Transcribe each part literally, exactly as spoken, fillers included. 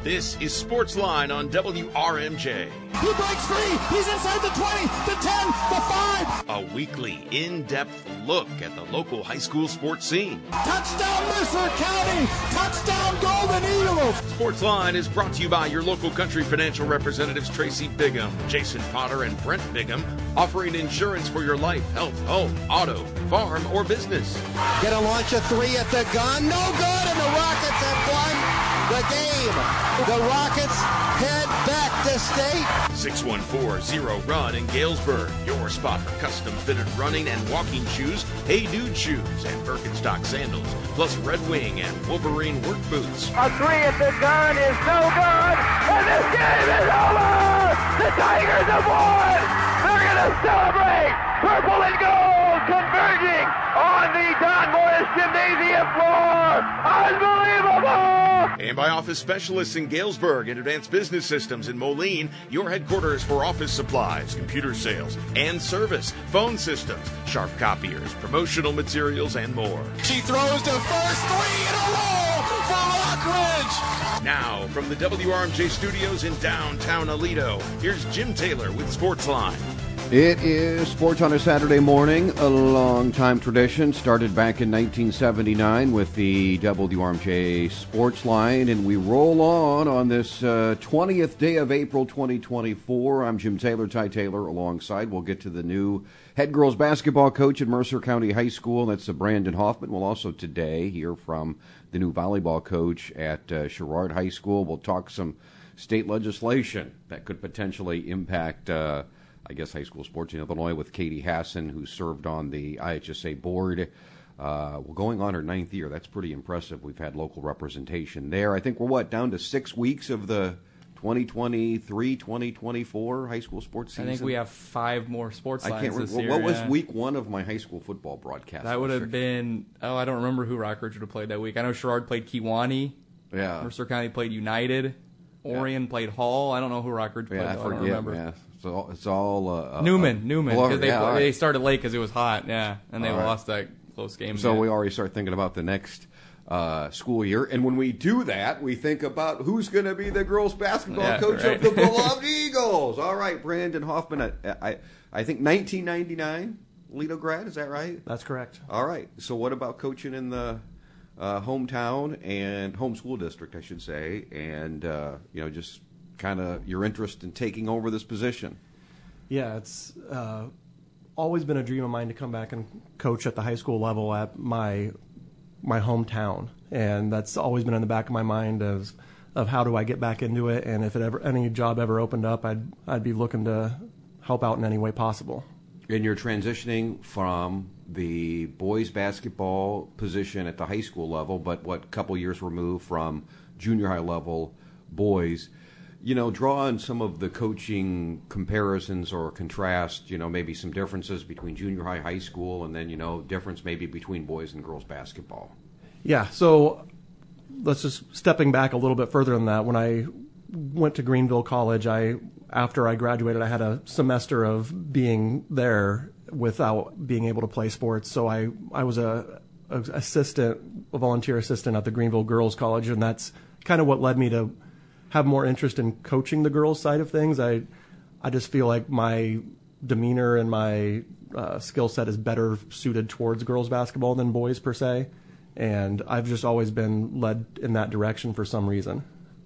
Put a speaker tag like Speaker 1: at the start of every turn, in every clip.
Speaker 1: This is Sportsline on W R M J.
Speaker 2: He breaks free. He's inside the twenty, the ten, the five.
Speaker 1: A weekly, in-depth look at the local high school sports scene.
Speaker 2: Touchdown Mercer County. Touchdown Golden Eagles.
Speaker 1: Sportsline is brought to you by your local Country Financial representatives Tracy Bigham, Jason Potter, and Brent Bigham, offering insurance for your life, health, home, auto, farm, or business.
Speaker 3: Gonna launch a three at the gun. No good, and the Rockets have won the game. The Rockets head back to state.
Speaker 1: six one four zero run in Galesburg. Your spot for custom fitted running and walking shoes, Hey Dude shoes, and Birkenstock sandals, plus Red Wing and Wolverine work boots.
Speaker 4: A three at the gun is no good, and this game is over. The Tigers have won. They're going to celebrate. Purple and gold converging on the Don Morris Gymnasium floor. Unbelievable.
Speaker 1: And by Office Specialists in Galesburg and Advanced Business Systems in Moline, your headquarters for office supplies, computer sales, and service, phone systems, sharp copiers, promotional materials, and more.
Speaker 2: She throws the first three in a row for Rockridge.
Speaker 1: Now, from the W R M J studios in downtown Aledo, here's Jim Taylor with Sportsline.
Speaker 5: It is Sports on a Saturday morning, a long-time tradition. Started back in nineteen seventy-nine with the W R M J Sports Line, and we roll on on this uh, twentieth day of April twenty twenty-four. I'm Jim Taylor, Ty Taylor, alongside. We'll get to the new head girls basketball coach at Mercer County High School. That's uh, Brandon Hoffman. We'll also today hear from the new volleyball coach at uh, Sherrard High School. We'll talk some state legislation that could potentially impact uh, I guess, high school sports in Illinois with Katie Hassan, who served on the I H S A board. Uh, we're going on her ninth year. That's pretty impressive. We've had local representation there. I think we're, what, down to six weeks of the twenty twenty-three twenty twenty-four high school sports season?
Speaker 6: I think we have five more sports lines
Speaker 5: I can't
Speaker 6: this
Speaker 5: remember.
Speaker 6: year.
Speaker 5: What was
Speaker 6: yeah.
Speaker 5: week one of my high school football broadcast?
Speaker 6: That would have been, oh, I don't remember who Rockridge would have played that week. I know Sherrard played Kewanee.
Speaker 5: Yeah.
Speaker 6: Mercer County played United. Orion yeah. played Hall. I don't know who Rockridge played.
Speaker 5: Yeah, I
Speaker 6: though.
Speaker 5: forget,
Speaker 6: I don't remember.
Speaker 5: man. So it's all uh,
Speaker 6: Newman,
Speaker 5: uh,
Speaker 6: Newman,
Speaker 5: blur.
Speaker 6: because they
Speaker 5: yeah,
Speaker 6: they
Speaker 5: right.
Speaker 6: started late because it was hot, yeah, and they
Speaker 5: all
Speaker 6: lost
Speaker 5: right.
Speaker 6: that close game.
Speaker 5: So
Speaker 6: yeah.
Speaker 5: we already start thinking about the next uh, school year, and when we do that, we think about who's going to be the girls' basketball
Speaker 6: yeah,
Speaker 5: coach
Speaker 6: right.
Speaker 5: of the beloved Eagles. All right, Brandon Hoffman. I I, I think nineteen ninety-nine, Lido grad. Is that right?
Speaker 7: That's correct.
Speaker 5: All right. So what about coaching in the uh, hometown and home school district, I should say, and uh, you know just kind of your interest in taking over this position?
Speaker 7: Yeah, it's uh, always been a dream of mine to come back and coach at the high school level at my my hometown, and that's always been in the back of my mind of of how do I get back into it, and if it ever any job ever opened up, I'd I'd be looking to help out in any way possible.
Speaker 5: And you're transitioning from the boys basketball position at the high school level, but what couple years removed from junior high level boys. You know, draw on some of the coaching comparisons or contrast, you know, maybe some differences between junior high, high school, and then, you know, difference maybe between boys and girls basketball.
Speaker 7: Yeah, so let's just stepping back a little bit further than that. When I went to Greenville College, I after I graduated, I had a semester of being there without being able to play sports. So I, I was a, a assistant, a volunteer assistant at the Greenville Girls College, and that's kind of what led me to have more interest in coaching the girls' side of things. I I just feel like my demeanor and my uh, skill set is better suited towards girls' basketball than boys per se, and I've just always been led in that direction for some reason.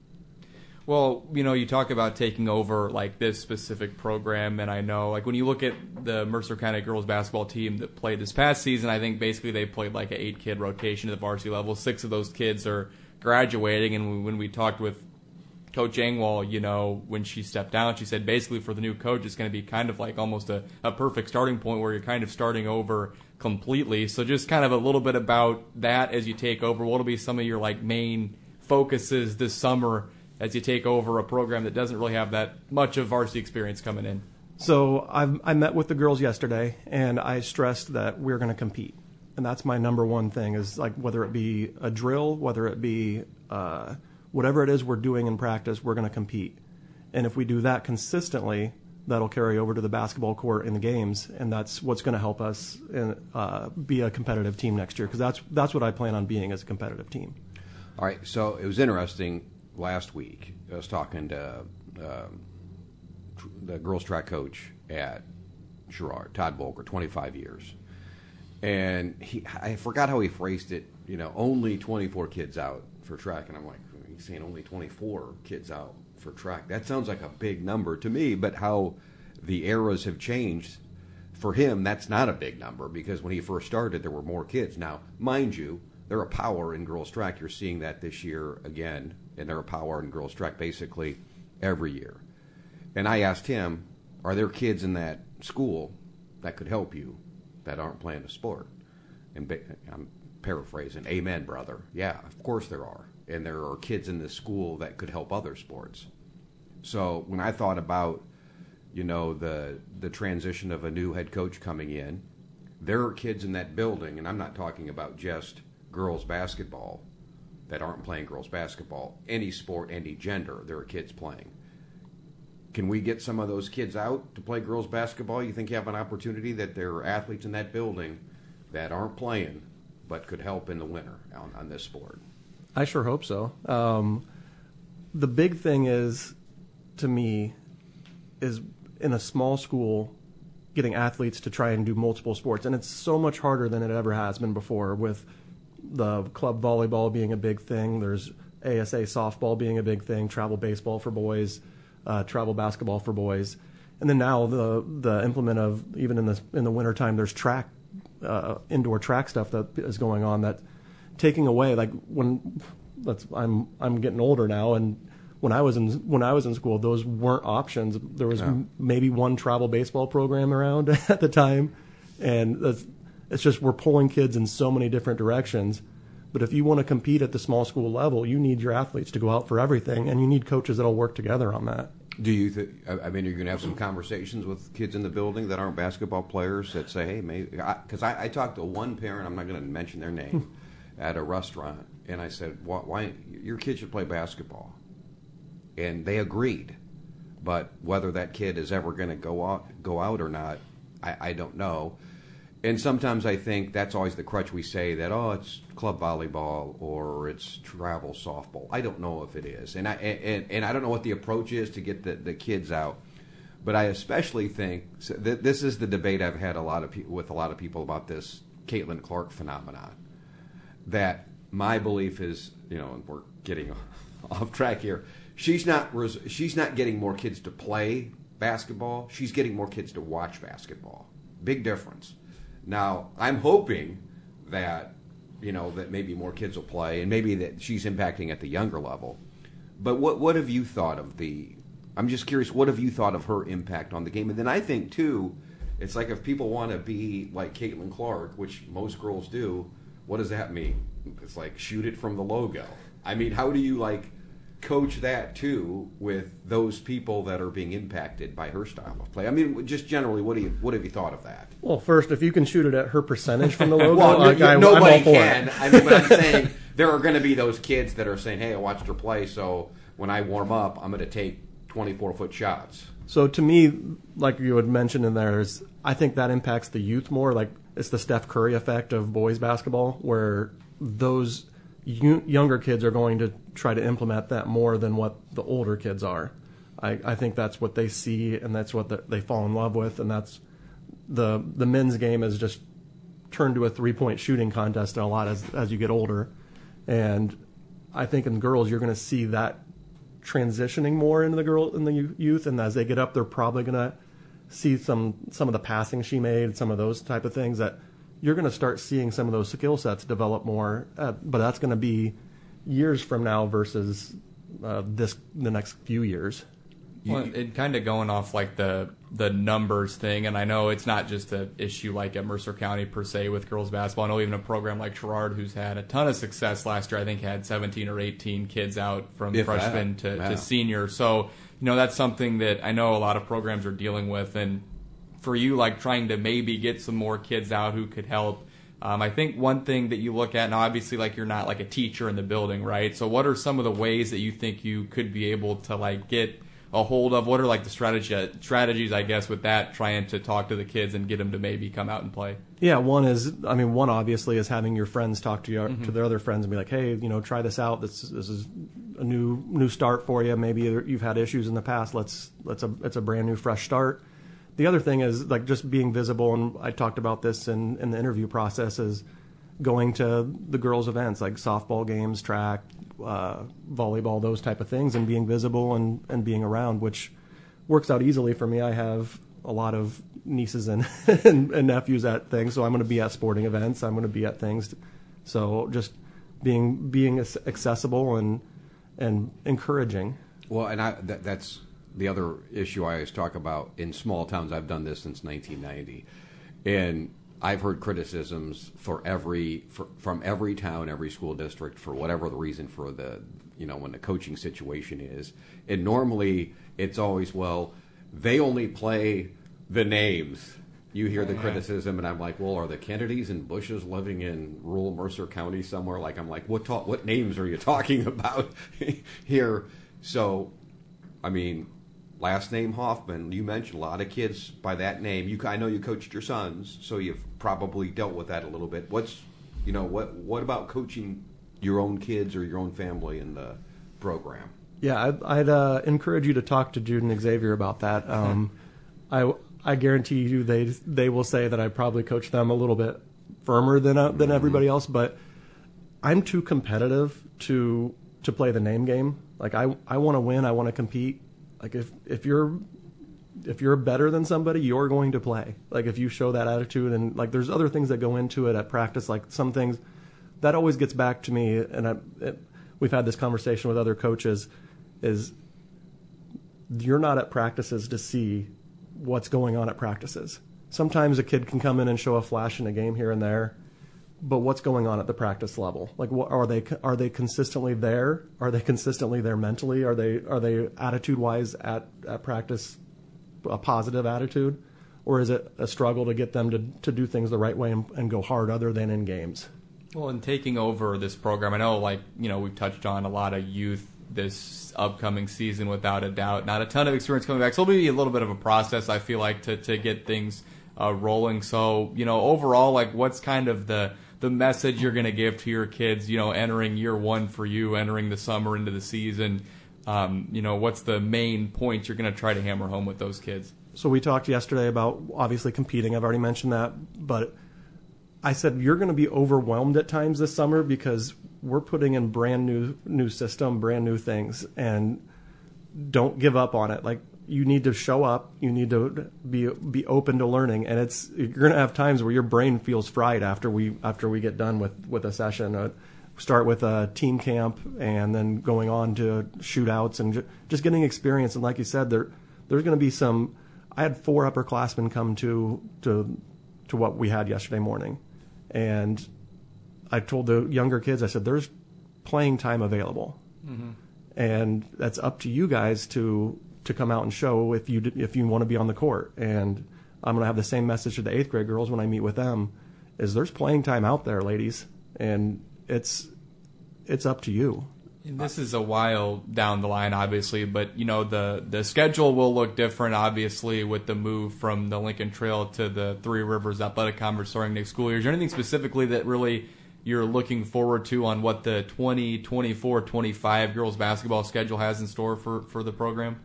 Speaker 6: Well, you know, you talk about taking over like this specific program, and I know like when you look at the Mercer County girls basketball team that played this past season, I think basically they played like an eight-kid rotation at the varsity level. Six of those kids are graduating, and when we talked with Coach Engwall, you know, when she stepped down, she said basically for the new coach, it's going to be kind of like almost a, a perfect starting point where you're kind of starting over completely. So just kind of a little bit about that as you take over. What will be some of your like main focuses this summer as you take over a program that doesn't really have that much of varsity experience coming in?
Speaker 7: So I've, I met with the girls yesterday, and I stressed that we're going to compete. And that's my number one thing is like whether it be a drill, whether it be uh, – whatever it is we're doing in practice, we're going to compete. And if we do that consistently, that'll carry over to the basketball court in the games, and that's what's going to help us in, uh, be a competitive team next year, because that's that's what I plan on being as a competitive team.
Speaker 5: All right, so it was interesting. last week. I was talking to um, tr- the girls track coach at Sherrard, Todd Volker, twenty-five years. And he, I forgot how he phrased it, you know, only twenty-four kids out for track. And I'm like, he's saying only twenty-four kids out for track. That sounds like a big number to me, but how the eras have changed, for him, that's not a big number, because when he first started, there were more kids. Now, mind you, they're a power in girls track. You're seeing that this year again, and they're a power in girls track basically every year. And I asked him, are there kids in that school that could help you that aren't playing a sport? And ba- I'm paraphrasing, amen, brother. Yeah, of course there are. And there are kids in this school that could help other sports. So when I thought about, you know, the the transition of a new head coach coming in, there are kids in that building, and I'm not talking about just girls basketball that aren't playing girls basketball. Any sport, any gender, there are kids playing. Can we get some of those kids out to play girls basketball? You think you have an opportunity that there are athletes in that building that aren't playing but could help in the winter on, on this sport?
Speaker 7: I sure hope so. Um, the big thing is, to me, is in a small school, getting athletes to try and do multiple sports. And it's so much harder than it ever has been before, with the club volleyball being a big thing. There's A S A softball being a big thing, travel baseball for boys, uh, travel basketball for boys. And then now the the implement of, even in the, in the wintertime, there's track, uh, indoor track stuff that is going on that taking away, like when that's I'm I'm getting older now, and when I was in when I was in school, those weren't options. There was
Speaker 5: no.
Speaker 7: m- maybe one travel baseball program around at the time, and that's, it's just we're pulling kids in so many different directions. But if you want to compete at the small school level, you need your athletes to go out for everything, and you need coaches that'll work together on that.
Speaker 5: Do you think, I mean, you're going to have some conversations with kids in the building that aren't basketball players that say, hey, maybe, because I, I, I talked to one parent, I'm not going to mention their name, at a restaurant, and I said, why, why your kid should play basketball? And they agreed. But whether that kid is ever going to go out, go out or not, I, I don't know. And sometimes I think that's always the crutch we say, that, oh, it's club volleyball or it's travel softball. I don't know if it is. And I and, and I don't know what the approach is to get the, the kids out. But I especially think, so th- this is the debate I've had a lot of pe- with a lot of people about this Caitlin Clark phenomenon. That my belief is, you know, and we're getting off track here, she's not res- she's not getting more kids to play basketball. She's getting more kids to watch basketball. Big difference. Now, I'm hoping that, you know, that maybe more kids will play, and maybe that she's impacting at the younger level. But what what have you thought of the, I'm just curious, what have you thought of her impact on the game? And then I think, too, it's like if people want to be like Caitlin Clark, which most girls do, what does that mean? It's like shoot it from the logo. I mean, how do you, like, coach that, too, with those people that are being impacted by her style of play? I mean, just generally, what do you what have you thought of that?
Speaker 7: Well, first, if you can shoot it at her percentage from the logo,
Speaker 5: well,
Speaker 7: like,
Speaker 5: no,
Speaker 7: I,
Speaker 5: nobody
Speaker 7: I'm all for
Speaker 5: can.
Speaker 7: it.
Speaker 5: I mean, but I'm saying there are going to be those kids that are saying, hey, I watched her play, so when I warm up, I'm going to take twenty-four foot shots.
Speaker 7: So to me, like you had mentioned in there, is I think that impacts the youth more. Like, it's the Steph Curry effect of boys basketball, where those y- younger kids are going to try to implement that more than what the older kids are. I, I think that's what they see, and that's what the, they fall in love with, and that's the the men's game has just turned to a three-point shooting contest a lot as as you get older. And I think in girls, you're going to see that transitioning more into the girl in the youth, and as they get up, they're probably going to see some some of the passing she made, some of those type of things that you're going to start seeing some of those skill sets develop more. Uh, but that's going to be years from now versus uh, this the next few years.
Speaker 6: Well, it kind of going off like the the numbers thing, and I know it's not just an issue like at Mercer County per se with girls basketball. I know even a program like Sherrard, who's had a ton of success last year, I think had seventeen or eighteen kids out from
Speaker 5: If
Speaker 6: freshman
Speaker 5: that.
Speaker 6: to,
Speaker 5: Wow.
Speaker 6: to senior. So, you know, that's something that I know a lot of programs are dealing with, and for you, like trying to maybe get some more kids out who could help. Um, I think one thing that you look at, now obviously like you're not like a teacher in the building, right? So what are some of the ways that you think you could be able to like get a hold of? What are like the strategy strategies, I guess, with that, trying to talk to the kids and get them to maybe come out and play?
Speaker 7: Yeah, one is, I mean, one obviously is having your friends talk to your
Speaker 6: Mm-hmm.
Speaker 7: to their other friends and be like, hey, you know, try this out. This this is a new new start for you. Maybe you've had issues in the past. Let's let's a it's a brand new fresh start. The other thing is like just being visible, and I talked about this in in the interview process, is going to the girls' events like softball games, track, uh, volleyball, those type of things, and being visible and, and being around, which works out easily for me. I have a lot of nieces and, and, and nephews at things, so I'm going to be at sporting events. I'm going to be at things. So just being being accessible and and encouraging.
Speaker 5: Well, and I, that, that's the other issue I always talk about in small towns. I've done this since nineteen ninety, and I've heard criticisms for every for, from every town, every school district, for whatever the reason for the, you know, when the coaching situation is. And normally it's always, well, they only play the names. You hear the criticism, and I'm like, well, are the Kennedys and Bushes living in rural Mercer County somewhere? Like, I'm like, what ta- what names are you talking about here? So, I mean, last name Hoffman, you mentioned a lot of kids by that name. You, I know you coached your sons, so you've probably dealt with that a little bit. What's, you know, what what about coaching your own kids or your own family in the program?
Speaker 7: Yeah, I'd, I'd uh, encourage you to talk to Jude and Xavier about that. Um, I I guarantee you they they will say that I probably coach them a little bit firmer than uh, than mm-hmm. everybody else, but I'm too competitive to to play the name game. Like I I want to win, I want to compete. Like if, if you're if you're better than somebody, you're going to play. Like if you show that attitude, and like there's other things that go into it at practice. Like some things that always gets back to me, and I, it, we've had this conversation with other coaches. Is you're not at practices to see what's going on at practices. Sometimes a kid can come in and show a flash in a game here and there, but what's going on at the practice level? Like, what, are they are they consistently there? Are they consistently there mentally? Are they are they attitude wise at, at practice a positive attitude, or is it a struggle to get them to, to do things the right way and, and go hard other than in games?
Speaker 6: Well, in taking over this program, I know, like, you know, we've touched on a lot of youth this upcoming season, without a doubt. Not a ton of experience coming back, so it'll be a little bit of a process, I feel like, to, to get things uh, rolling. So, you know, overall, like, what's kind of the the message you're going to give to your kids, you know, entering year one for you, entering the summer into the season? Um, you know, what's the main points you're going to try to hammer home with those kids?
Speaker 7: So we talked yesterday about obviously competing. I've already mentioned that, but I said you're going to be overwhelmed at times this summer because we're putting in brand new new system, brand new things, and don't give up on it. Like, you need to show up, you need to be be open to learning, and it's you're going to have times where your brain feels fried after we after we get done with with a session. Uh, start with a team camp and then going on to shootouts and ju- just getting experience. And like you said, there there's going to be some. I had four upperclassmen come to to to what we had yesterday morning, and I told the younger kids, I said, there's playing time available, mm-hmm. and that's up to you guys to to come out and show if you if you want to be on the court. And I'm going to have the same message to the eighth grade girls when I meet with them, is there's playing time out there, ladies, and it's it's up to you.
Speaker 6: And this is a while down the line, obviously, but, you know, the, the schedule will look different, obviously, with the move from the Lincoln Trail to the Three Rivers Athletic Conference starting next school year. Is there anything specifically that really you're looking forward to on what the twenty twenty-four twenty-five girls basketball schedule has in store for, for the program?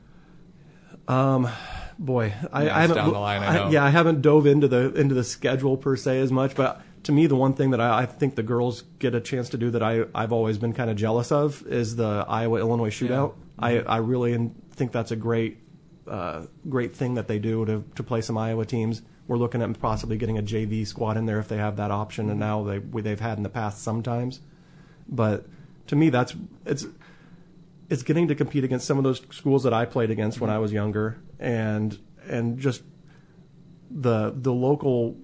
Speaker 7: Um, boy, I,
Speaker 6: yeah,
Speaker 7: I haven't.
Speaker 6: Down the line, I know.
Speaker 7: I, yeah, I haven't dove into the into the schedule per se as much, but to me, the one thing that I, I think the girls get a chance to do that I I've always been kind of jealous of is the Iowa Illinois shootout. Yeah. Mm-hmm. I I really think that's a great uh, great thing that they do to to play some Iowa teams. We're looking at possibly getting a J V squad in there if they have that option, and now they they've had in the past sometimes. But to me, that's it's. It's getting to compete against some of those schools that I played against when I was younger, and and just the the local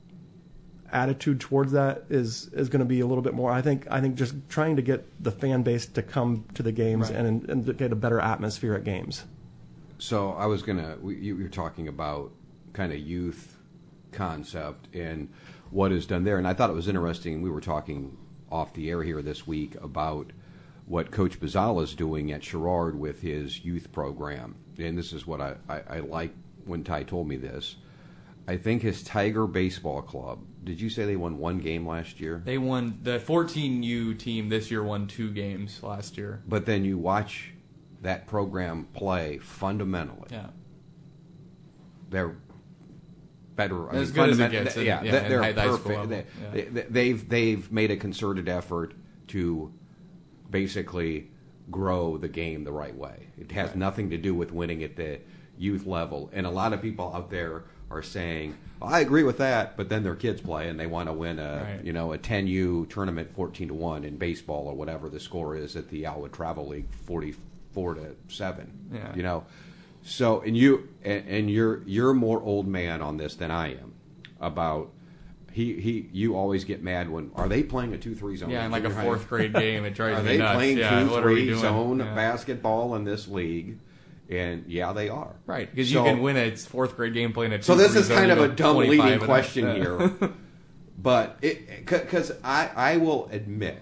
Speaker 7: attitude towards that is is going to be a little bit more. I think I think just trying to get the fan base to come to the games right. and and to get a better atmosphere at games.
Speaker 5: So I was gonna. You were talking about kind of youth concept and what is done there, and I thought it was interesting. We were talking off the air here this week about what Coach Bazzala is doing at Sherrard with his youth program. And this is what I, I, I like when Ty told me this. I think his Tiger Baseball Club, did you say they won one game last year?
Speaker 6: They won, the fourteen U team this year won two games last year.
Speaker 5: But then you watch that program play fundamentally.
Speaker 6: Yeah.
Speaker 5: They're better. I
Speaker 6: as
Speaker 5: mean,
Speaker 6: good as it gets.
Speaker 5: Yeah,
Speaker 6: in, yeah,
Speaker 5: they're
Speaker 6: in high
Speaker 5: perfect.
Speaker 6: school level.
Speaker 5: They,
Speaker 6: Yeah.
Speaker 5: they, they've they've made a concerted effort to basically grow the game the right way. It has
Speaker 6: Right.
Speaker 5: nothing to do with winning at the youth level. And a lot of people out there are saying, well, I agree with that, but then their kids play and they want to win a
Speaker 6: Right.
Speaker 5: you know a ten U tournament fourteen to one in baseball or whatever the score is at the Alwood Travel League forty-four to seven.
Speaker 6: Yeah.
Speaker 5: You know. So and you and, and you're you're more old man on this than I am about he he you always get mad when are they playing a two three zone?
Speaker 6: Yeah, in like a
Speaker 5: junior high?
Speaker 6: fourth grade game, it drives
Speaker 5: Are
Speaker 6: me
Speaker 5: they
Speaker 6: nuts.
Speaker 5: playing
Speaker 6: yeah,
Speaker 5: two
Speaker 6: what are we
Speaker 5: three
Speaker 6: doing?
Speaker 5: zone
Speaker 6: Yeah.
Speaker 5: basketball in this league? And yeah, they are.
Speaker 6: Right, because
Speaker 5: So-
Speaker 6: you can win a fourth grade game playing a two
Speaker 5: So this
Speaker 6: three
Speaker 5: is
Speaker 6: zone,
Speaker 5: kind
Speaker 6: you
Speaker 5: of a
Speaker 6: go
Speaker 5: dumb
Speaker 6: twenty-five
Speaker 5: leading
Speaker 6: and
Speaker 5: question
Speaker 6: up.
Speaker 5: here, but it because I I will admit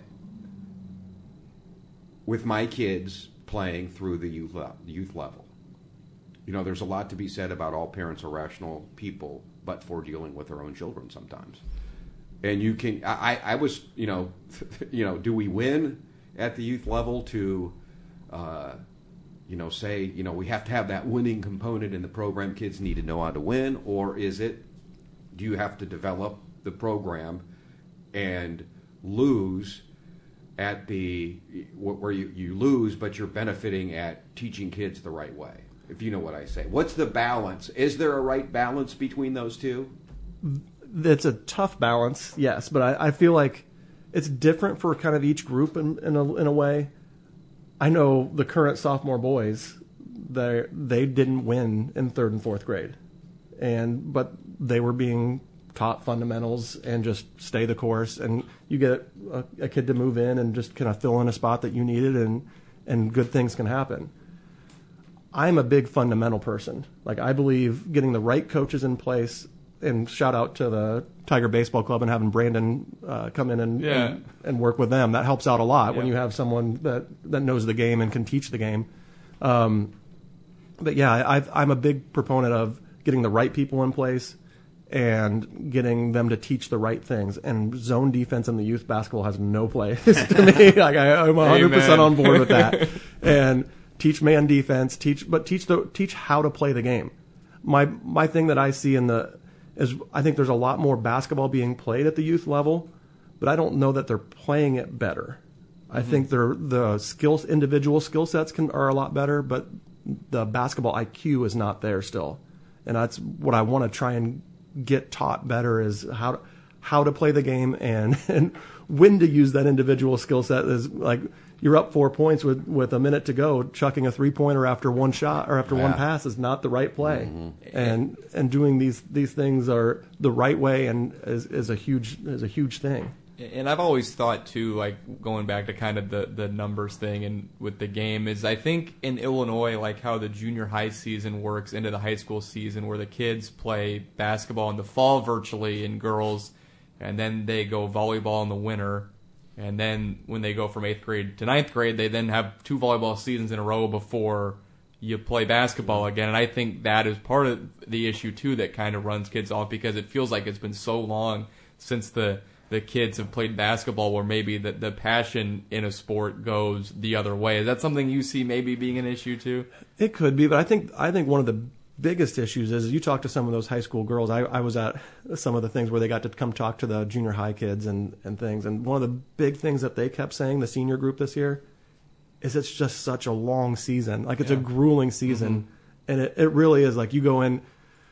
Speaker 5: with my kids playing through the youth le- youth level, you know, there's a lot to be said about all parents are rational people, but for dealing with their own children sometimes. And you can I I was you know you know do we win at the youth level to uh, you know, say, you know, we have to have that winning component in the program. Kids need to know how to win, or is it? Do you have to develop the program and lose at the where you, you lose, but you're benefiting at teaching kids the right way? If you know what I say, what's the balance? Is there a right balance between those two?
Speaker 7: It's a tough balance, yes, but I, I feel like it's different for kind of each group in, in a in a way. I know the current sophomore boys, they they didn't win in third and fourth grade, and but they were being taught fundamentals and just stay the course. And you get a, a kid to move in and just kind of fill in a spot that you needed, and and good things can happen. I'm a big fundamental person. Like I believe getting the right coaches in place. And shout out to the Tiger Baseball Club and having Brandon uh, come in and,
Speaker 6: Yeah.
Speaker 7: and and work with them. That helps out a lot when
Speaker 6: Yeah.
Speaker 7: you have someone that, that knows the game and can teach the game. Um, but yeah, I, I'm a big proponent of getting the right people in place and getting them to teach the right things. And zone defense in the youth basketball has no place to me. Like I, I'm one hundred percent
Speaker 6: Amen.
Speaker 7: on board with that. And teach man defense, teach but teach the teach how to play the game. My my thing that I see in the is I think there's a lot more basketball being played at the youth level, but I don't know that they're playing it better. Mm-hmm. I think they're, the skills, individual skill sets can, are a lot better, but the basketball I Q is not there still. And that's what I want to try and get taught better is how to, how to play the game and, and when to use that individual skill set. Is like you're up four points with, with a minute to go, chucking a three-pointer after one shot or after
Speaker 5: Yeah.
Speaker 7: one pass is not the right play.
Speaker 5: Mm-hmm.
Speaker 7: And and doing these these things are the right way and is, is a huge is a huge thing.
Speaker 6: And I've always thought too, like going back to kind of the, the numbers thing and with the game is I think in Illinois, like how the junior high season works into the high school season where the kids play basketball in the fall virtually and girls, and then they go volleyball in the winter. And then when they go from eighth grade to ninth grade, they then have two volleyball seasons in a row before you play basketball again. And I think that is part of the issue, too, that kind of runs kids off because it feels like it's been so long since the, the kids have played basketball where maybe the, the passion in a sport goes the other way. Is that something you see maybe being an issue, too?
Speaker 7: It could be, but I think I think one of the biggest issues is you talk to some of those high school girls. I, I was at some of the things where they got to come talk to the junior high kids and, and things. And one of the big things that they kept saying, the senior group this year, is it's just such a long season. Like it's
Speaker 6: Yeah.
Speaker 7: a grueling season. Mm-hmm. And it, it really is like you go in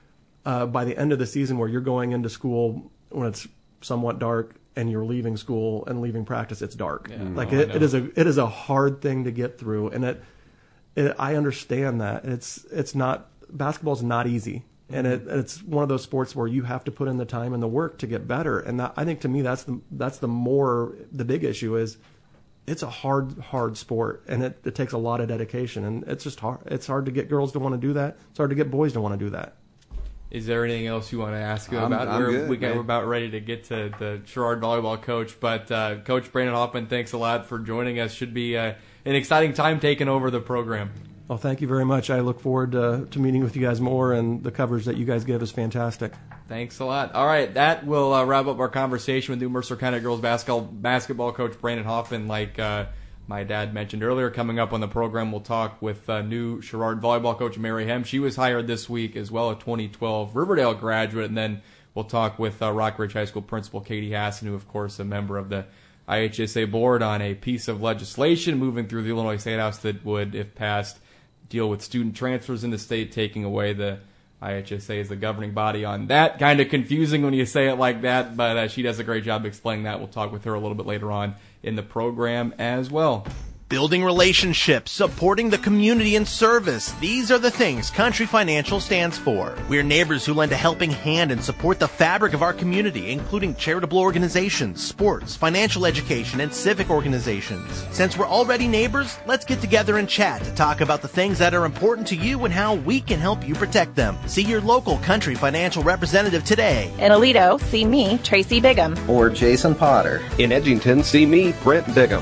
Speaker 7: uh, by the end of the season where you're going into school when it's somewhat dark and you're leaving school and leaving practice, it's dark.
Speaker 6: Yeah.
Speaker 7: Like
Speaker 6: Oh, I
Speaker 7: it, it
Speaker 6: know.
Speaker 7: is a it is a hard thing to get through. And it, it I understand that. It's it's not basketball's not easy, and it, it's one of those sports where you have to put in the time and the work to get better. And that, I think to me that's the that's the more the big issue is it's a hard hard sport, and it, it takes a lot of dedication, and it's just hard. It's hard to get girls to want to do that. It's hard to get boys to want to do that.
Speaker 6: Is there anything else you want to ask him
Speaker 5: I'm,
Speaker 6: about?
Speaker 5: I'm
Speaker 6: we're,
Speaker 5: good,
Speaker 6: we got,
Speaker 5: man.
Speaker 6: we're about ready to get to the Sherrard volleyball coach, but uh, Coach Brandon Hoffman, thanks a lot for joining us. Should be uh, an exciting time taking over the program.
Speaker 7: Well, thank you very much. I look forward to, to meeting with you guys more, and the coverage that you guys give is fantastic.
Speaker 6: Thanks a lot. All right, that will uh, wrap up our conversation with new Mercer County girls basketball basketball coach Brandon Hoffman. Like uh, my dad mentioned earlier, coming up on the program, we'll talk with uh, new Sherrard volleyball coach Mary Hem. She was hired this week as well, a twenty twelve Riverdale graduate, and then we'll talk with uh, Rockridge High School principal Katie Hassan, who, of course, a member of the I H S A board, on a piece of legislation moving through the Illinois State House that would, if passed, deal with student transfers in the state, taking away the I H S A as the governing body on that. Kind of confusing when you say it like that, but uh, she does a great job explaining that. We'll talk with her a little bit later on in the program as well.
Speaker 8: Building relationships, supporting the community, and service. These are the things Country Financial stands for. We're neighbors who lend a helping hand and support the fabric of our community, including charitable organizations, sports, financial education, and civic organizations. Since we're already neighbors, let's get together and chat to talk about the things that are important to you and how we can help you protect them. See your local Country Financial representative today.
Speaker 9: In Aledo, see me, Tracy Bigham.
Speaker 10: Or Jason Potter.
Speaker 11: In Edgington, see me, Brent Bigham.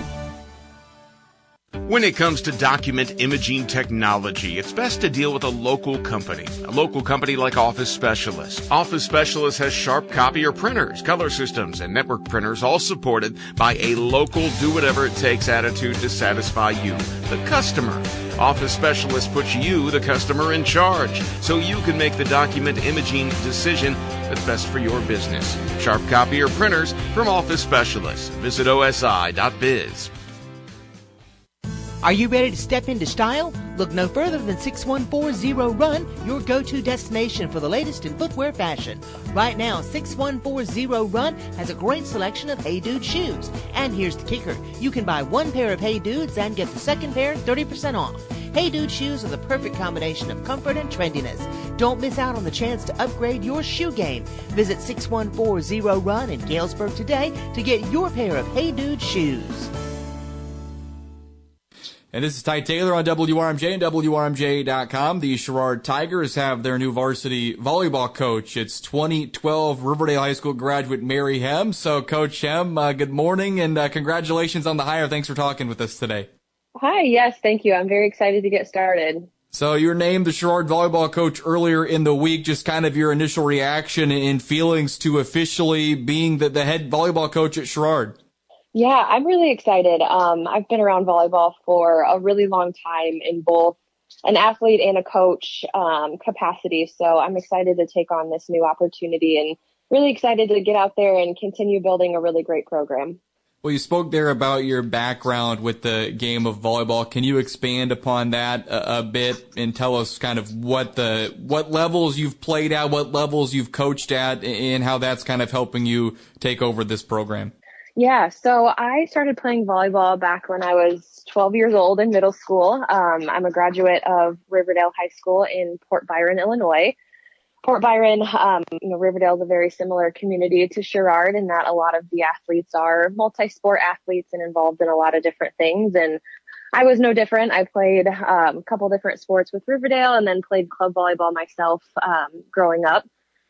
Speaker 1: When it comes to document imaging technology, it's best to deal with a local company. A local company like Office Specialist. Office Specialist has sharp copier printers, color systems, and network printers, all supported by a local do-whatever-it-takes attitude to satisfy you, the customer. Office Specialist puts you, the customer, in charge, so you can make the document imaging decision that's best for your business. Sharp copier printers from Office Specialist. Visit O S I dot biz.
Speaker 12: Are you ready to step into style? Look no further than six one four zero Run, your go-to destination for the latest in footwear fashion. Right now, six one four zero Run has a great selection of Hey Dude shoes. And here's the kicker. You can buy one pair of Hey Dudes and get the second pair thirty percent off. Hey Dude shoes are the perfect combination of comfort and trendiness. Don't miss out on the chance to upgrade your shoe game. Visit six one four zero Run in Galesburg today to get your pair of Hey Dude shoes.
Speaker 6: And this is Ty Taylor on W R M J and W R M J dot com. The Sherrard Tigers have their new varsity volleyball coach. It's twenty twelve Riverdale High School graduate Mary Hem. So, Coach Hem, uh, good morning and uh, congratulations on the hire. Thanks for talking with us today.
Speaker 13: Hi, yes, thank you. I'm very excited to get started.
Speaker 6: So you were named the Sherrard volleyball coach earlier in the week. Just kind of your initial reaction and feelings to officially being the, the head volleyball coach at Sherrard.
Speaker 13: Yeah, I'm really excited. Um, I've been around volleyball for a really long time in both an athlete and a coach um, capacity. So I'm excited to take on this new opportunity and really excited to get out there and continue building a really great program.
Speaker 6: Well, you spoke there about your background with the game of volleyball. Can you expand upon that a, a bit and tell us kind of what the what levels you've played at, what levels you've coached at, and how that's kind of helping you take over this program?
Speaker 13: Yeah, so I started playing volleyball back when I was twelve years old in middle school. Um, I'm a graduate of Riverdale High School in Port Byron, Illinois. Port Byron, um, you know, Riverdale is a very similar community to Sherrard in that a lot of the athletes are multi-sport athletes and involved in a lot of different things. And I was no different. I played um, a couple different sports with Riverdale and then played club volleyball myself um, growing up.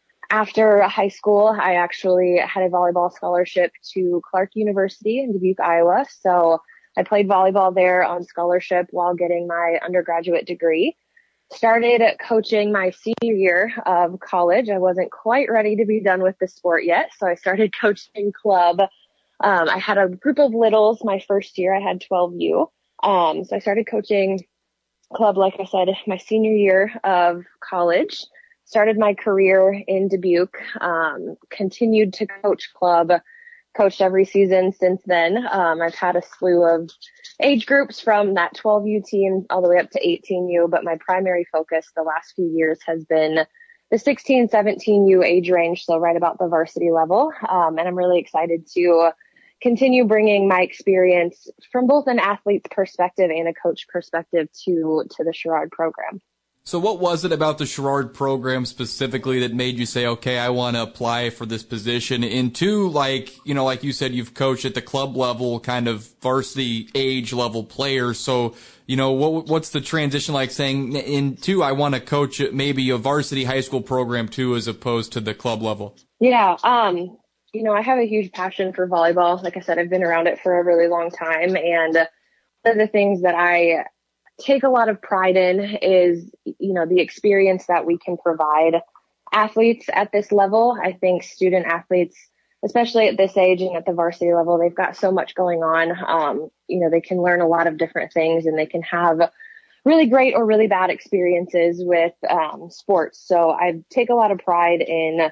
Speaker 13: After high school, I actually had a volleyball scholarship to Clark University in Dubuque, Iowa. So I played volleyball there on scholarship while getting my undergraduate degree. Started coaching my senior year of college. I wasn't quite ready to be done with the sport yet, so I started coaching club. Um, I had a group of littles my first year. I had twelve U. Um, so I started coaching club, like I said, my senior year of college. Started my career in Dubuque, um, continued to coach club, coached every season since then. Um, I've had a slew of age groups from that twelve U team all the way up to eighteen U, but my primary focus the last few years has been the sixteen, seventeen U age range, so right about the varsity level. Um, and I'm really excited to continue bringing my experience from both an athlete's perspective and a coach perspective to, to the Sherrard program.
Speaker 6: So what was it about the Sherrard program specifically that made you say, okay, I want to apply for this position? And two, like, you know, like you said, you've coached at the club level, kind of varsity age level players. So, you know, what what's the transition like saying, in two, I want to coach maybe a varsity high school program too, as opposed to the club level?
Speaker 13: Yeah. Um, you know, I have a huge passion for volleyball. Like I said, I've been around it for a really long time. And one of the things that I take a lot of pride in is, you know, the experience that we can provide athletes at this level. I think student athletes, especially at this age and at the varsity level, they've got so much going on. Um, you know, they can learn a lot of different things and they can have really great or really bad experiences with um, sports. So I take a lot of pride in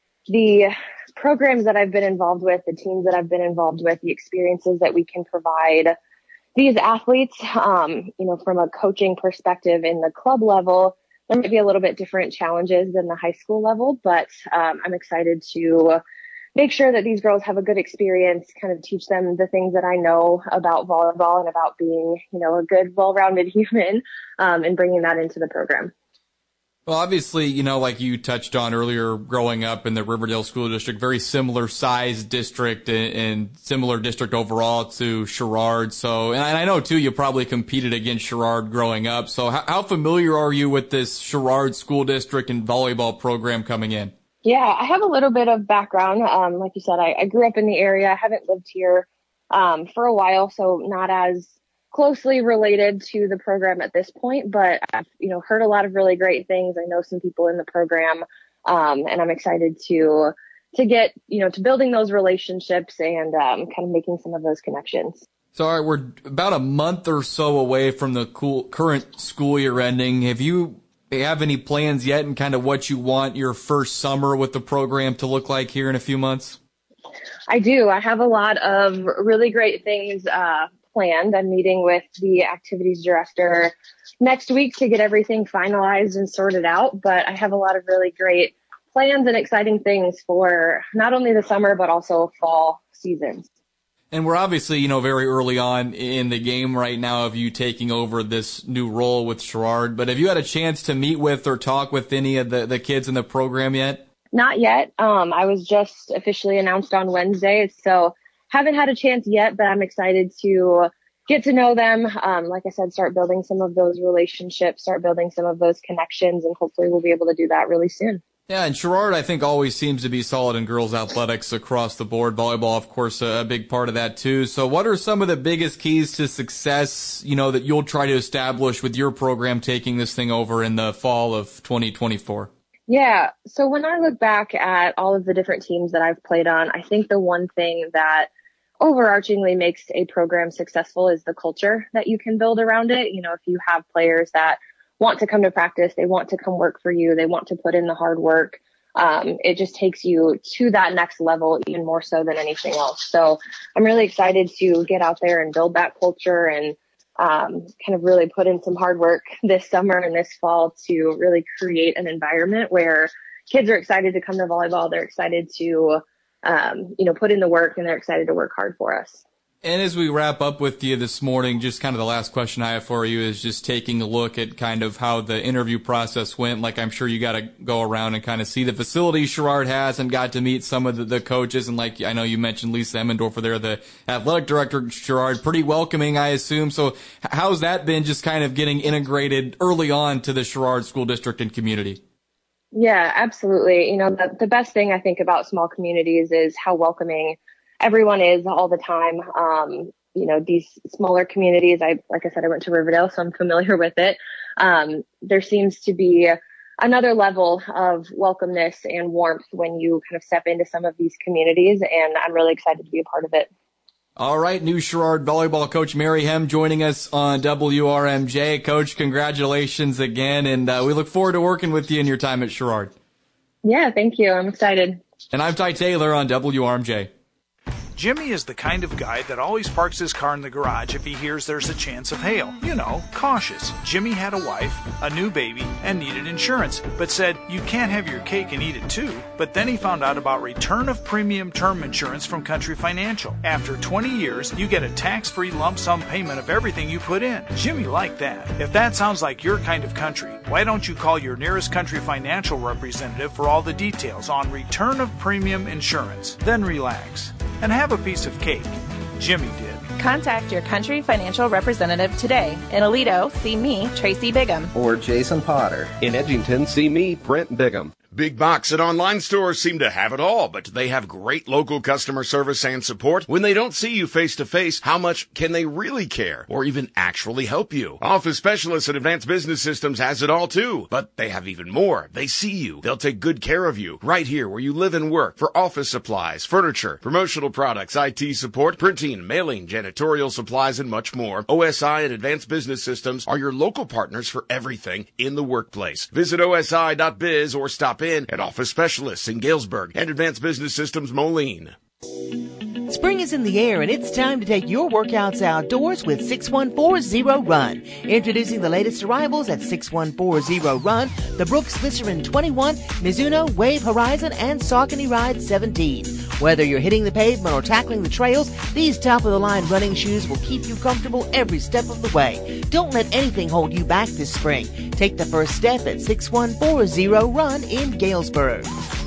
Speaker 13: the programs that I've been involved with, the teams that I've been involved with, the experiences that we can provide these athletes. Um, you know, from a coaching perspective in the club level, there might be a little bit different challenges than the high school level, but um, I'm excited to make sure that these girls have a good experience, kind of teach them the things that I know about volleyball and about being, you know, a good, well-rounded human, um, and bringing that into the program.
Speaker 6: Well, obviously, you know, like you touched on earlier, growing up in the Riverdale School District, very similar size district and, and similar district overall to Sherrard. So, and I know too, you probably competed against Sherrard growing up. So how, how familiar are you with this Sherrard School District and volleyball program coming in?
Speaker 13: Yeah, I have a little bit of background. Um, like you said, I, I grew up in the area. I haven't lived here um, for a while, so not as closely related to the program at this point, but I've, you know, heard a lot of really great things. I know some people in the program, um, and I'm excited to, to get, you know, to building those relationships and, um, kind of making some of those connections.
Speaker 6: So, all right, we're about a month or so away from the cool, current school year ending. Have you have any plans yet and kind of what you want your first summer with the program to look like here in a few months?
Speaker 13: I do. I have a lot of really great things, uh, planned. I'm meeting with the activities director next week to get everything finalized and sorted out. But I have a lot of really great plans and exciting things for not only the summer, but also fall seasons.
Speaker 6: And we're obviously, you know, very early on in the game right now of you taking over this new role with Sherrard. But have you had a chance to meet with or talk with any of the, the kids in the program yet?
Speaker 13: Not yet. Um, I was just officially announced on Wednesday, so haven't had a chance yet, but I'm excited to get to know them. Um, like I said, start building some of those relationships, start building some of those connections, and hopefully we'll be able to do that really soon.
Speaker 6: Yeah, and Sherrard, I think, always seems to be solid in girls athletics across the board. Volleyball, of course, a big part of that too. So what are some of the biggest keys to success, you know, that you'll try to establish with your program taking this thing over in the fall of twenty twenty-four?
Speaker 13: Yeah. So when I look back at all of the different teams that I've played on, I think the one thing that overarchingly makes a program successful is the culture that you can build around it. You know, if you have players that want to come to practice, they want to come work for you, they want to put in the hard work, um, it just takes you to that next level even more so than anything else. So I'm really excited to get out there and build that culture and um, kind of really put in some hard work this summer and this fall to really create an environment where kids are excited to come to volleyball. They're excited to, um, you know, put in the work, and they're excited to work hard for us.
Speaker 6: And as we wrap up with you this morning, just kind of the last question I have for you is just taking a look at kind of how the interview process went. Like, I'm sure you got to go around and kind of see the facilities Sherrard has and got to meet some of the, the coaches. And like, I know you mentioned Lisa Emmendorfer there, the athletic director at Sherrard, pretty welcoming, I assume. So how's that been, just kind of getting integrated early on to the Sherrard School District and community?
Speaker 13: Yeah, absolutely. You know, the, the best thing I think about small communities is how welcoming everyone is all the time. Um, you know, these smaller communities, I, like I said, I went to Riverdale, so I'm familiar with it. Um, there seems to be another level of welcomeness and warmth when you kind of step into some of these communities, and I'm really excited to be a part of it.
Speaker 6: All right, new Sherrard volleyball coach Mary Hem joining us on W R M J. Coach, congratulations again, and uh, we look forward to working with you in your time at Sherrard.
Speaker 13: Yeah, thank you. I'm excited.
Speaker 6: And I'm Ty Taylor on W R M J.
Speaker 10: Jimmy is the kind of guy that always parks his car in the garage if he hears there's a chance of hail. You know, cautious. Jimmy had a wife, a new baby, and needed insurance, but said, you can't have your cake and eat it too. But then he found out about return of premium term insurance from Country Financial. After twenty years, you get a tax-free lump sum payment of everything you put in. Jimmy liked that. If that sounds like your kind of country, why don't you call your nearest Country Financial representative for all the details on return of premium insurance. Then relax and have a piece of cake. Jimmy did.
Speaker 9: Contact your Country Financial representative today. In Aledo, see me, Tracy Bigham.
Speaker 11: Or Jason Potter. In Edgington, see me, Brent Bigham.
Speaker 1: Big box and online stores seem to have it all, but do they have great local customer service and support? When they don't see you face to face, how much can they really care or even actually help you? Office Specialists at Advanced Business Systems has it all too, but they have even more. They see you. They'll take good care of you right here where you live and work for office supplies, furniture, promotional products, I T support, printing, mailing, janitorial supplies, and much more. O S I and Advanced Business Systems are your local partners for everything in the workplace. Visit O S I dot biz or stop in at Office Specialists in Galesburg and Advanced Business Systems Moline.
Speaker 12: Spring is in the air, and it's time to take your workouts outdoors with six one four Zero Run. Introducing the latest arrivals at six one four Zero Run, the Brooks Glycerin twenty-one, Mizuno Wave Horizon, and Saucony Ride seventeen. Whether you're hitting the pavement or tackling the trails, these top-of-the-line running shoes will keep you comfortable every step of the way. Don't let anything hold you back this spring. Take the first step at six one four Zero Run in Galesburg.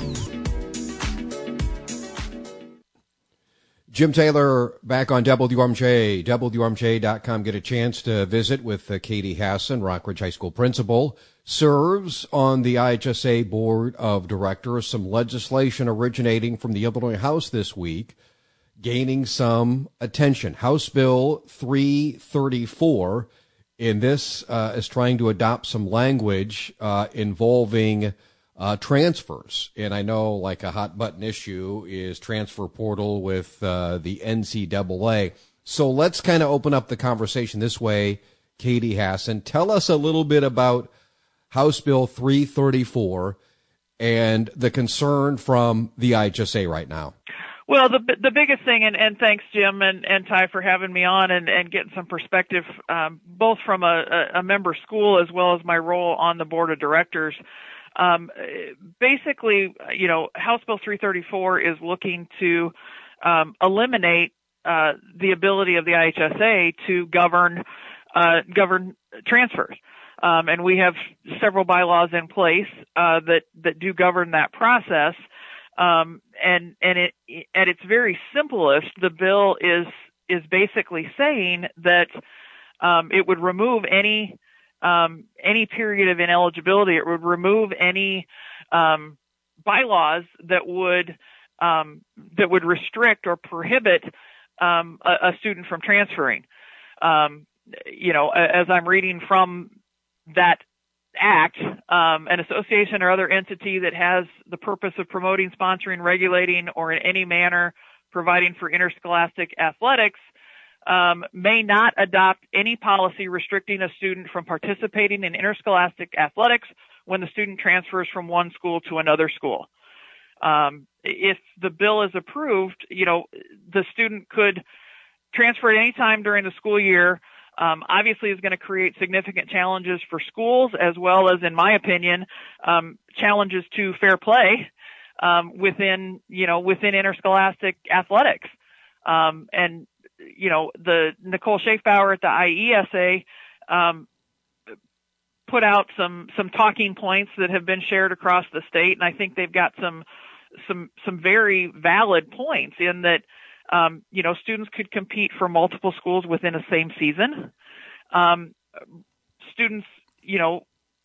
Speaker 5: Jim Taylor back on W R M J, W R M J dot com. Get a chance to visit with uh, Katie Hassan, Rockridge High School principal, serves on the I H S A Board of Directors. Some legislation originating from the Illinois House this week gaining some attention. House Bill three thirty-four, and this uh, is trying to adopt some language uh, involving Uh, transfers. And I know like a hot button issue is transfer portal with uh, the N C double A. So let's kind of open up the conversation this way. Katie Hassan, tell us a little bit about House Bill three thirty-four and the concern from the I H S A right now.
Speaker 14: Well, the the biggest thing, and, and thanks, Jim and, and Ty, for having me on and, and getting some perspective, um, both from a, a member school as well as my role on the board of directors. Um, basically, you know, House Bill three thirty-four is looking to um, eliminate uh, the ability of the I H S A to govern uh, govern transfers, um, and we have several bylaws in place uh, that that do govern that process. Um, and and it, at its very simplest, the bill is is basically saying that um, it would remove any Um, any period of ineligibility. It would remove any um, bylaws that would um, that would restrict or prohibit um, a, a student from transferring. Um, you know, as I'm reading from that act, um, an association or other entity that has the purpose of promoting, sponsoring, regulating, or in any manner providing for interscholastic athletics Um, may not adopt any policy restricting a student from participating in interscholastic athletics when the student transfers from one school to another school. Um, if the bill is approved, you know, the student could transfer at any time during the school year. Um, obviously, is going to create significant challenges for schools as well as, in my opinion, um, challenges to fair play um, within, you know, within interscholastic athletics. Um, and you know, the Nicole Schaefbauer at the I E S A um, put out some some talking points that have been shared across the state, and I think they've got some some some very valid points in that um, you know, students could compete for multiple schools within a same season. Um, students, you know,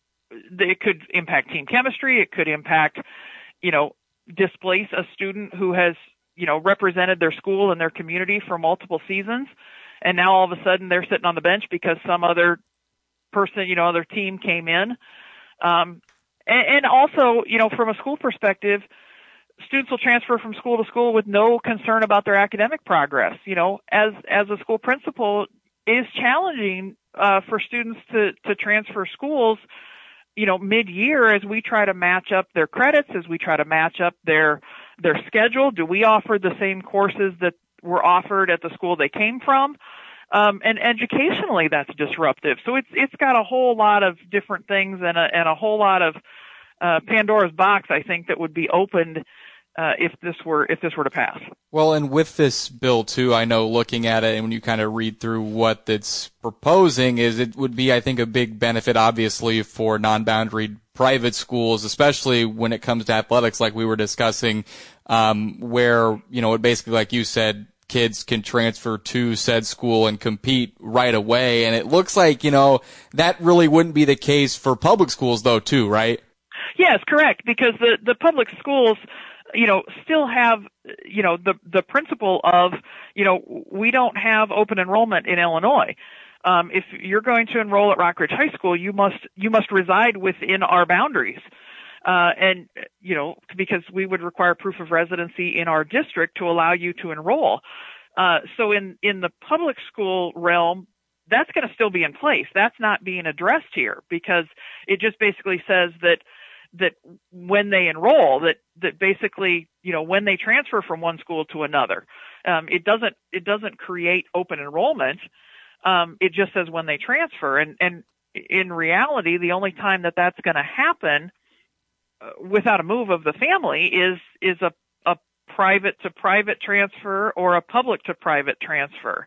Speaker 14: it could impact team chemistry. It could impact, you know, displace a student who has, you know, represented their school and their community for multiple seasons. And now all of a sudden they're sitting on the bench because some other person, you know, other team came in. Um, and, and also, you know, from a school perspective, students will transfer from school to school with no concern about their academic progress. You know, as, as a school principal, it is challenging, uh, for students to, to transfer schools, you know, mid-year as we try to match up their credits, as we try to match up their, their schedule. Do we offer the same courses that were offered at the school they came from. Um, and educationally, that's disruptive. So it's it's got a whole lot of different things and a, and a whole lot of uh, Pandora's box, I think, that would be opened uh, if this were if this were to pass.
Speaker 6: Well, and with this bill too, I know looking at it and when you kind of read through what it's proposing, is it would be, I think, a big benefit, obviously, for non-boundaried private schools, especially when it comes to athletics, like we were discussing, um, where you know it basically, like you said, kids can transfer to said school and compete right away. And it looks like, you know, that really wouldn't be the case for public schools though, too, right?
Speaker 14: Yes, correct. Because the, the public schools, you know, still have, you know, the, the principle of, you know, we don't have open enrollment in Illinois. Um, if you're going to enroll at Rockridge High School, you must, you must reside within our boundaries. Uh, and, you know, because we would require proof of residency in our district to allow you to enroll. Uh, so in, in the public school realm, that's going to still be in place. That's not being addressed here because it just basically says that, that when they enroll, that, that basically, you know, when they transfer from one school to another, um, it doesn't, it doesn't create open enrollment. Um, it just says when they transfer. And, and in reality, the only time that that's going to happen without a move of the family is is a, a private to private transfer or a public to private transfer.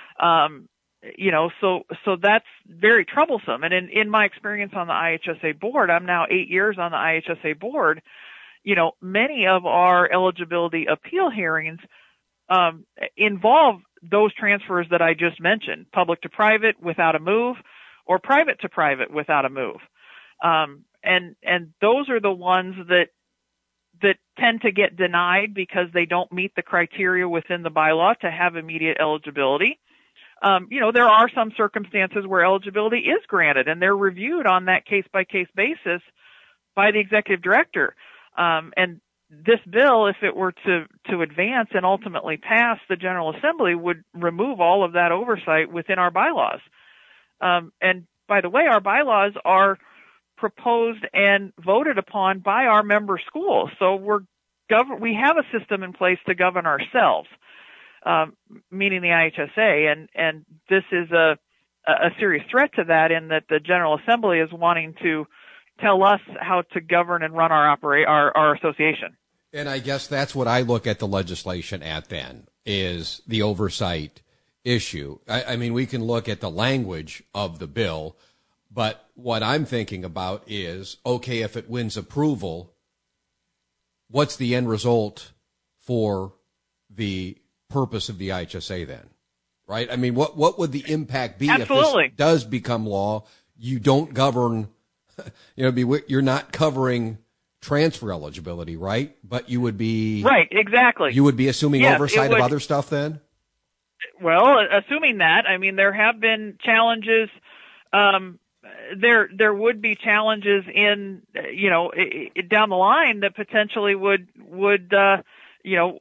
Speaker 14: Um, you know, so so that's very troublesome. And in, in my experience on the I H S A board, I'm now eight years on the I H S A board, you know, many of our eligibility appeal hearings um, involve those transfers that I just mentioned, public to private without a move or private to private without a move. Um, And, and those are the ones that, that tend to get denied because they don't meet the criteria within the bylaw to have immediate eligibility. Um, you know, there are some circumstances where eligibility is granted and they're reviewed on that case by case basis by the executive director. Um, and this bill, if it were to, to advance and ultimately pass the General Assembly, would remove all of that oversight within our bylaws. Um, and by the way, our bylaws are proposed and voted upon by our member schools. So we're gov- we have a system in place to govern ourselves, um, meaning the I H S A, and, and this is a, a serious threat to that in that the General Assembly is wanting to tell us how to govern and run our operate our, our association.
Speaker 5: And I guess that's what I look at the legislation at then, is the oversight issue. I, I mean, we can look at the language of the bill, but what I'm thinking about is, okay, if it wins approval, what's the end result for the purpose of the I H S A then? Right? I mean, what, what would the impact be
Speaker 14: Absolutely.
Speaker 5: if this does become law? You don't govern, you know, be, you're not covering transfer eligibility, right? But you would be...
Speaker 14: Right, exactly.
Speaker 5: You would be assuming
Speaker 14: yes,
Speaker 5: oversight
Speaker 14: would,
Speaker 5: of other stuff then?
Speaker 14: Well, assuming that, I mean, there have been challenges... Um, There, there would be challenges in, you know, it, down the line that potentially would, would, uh, you know,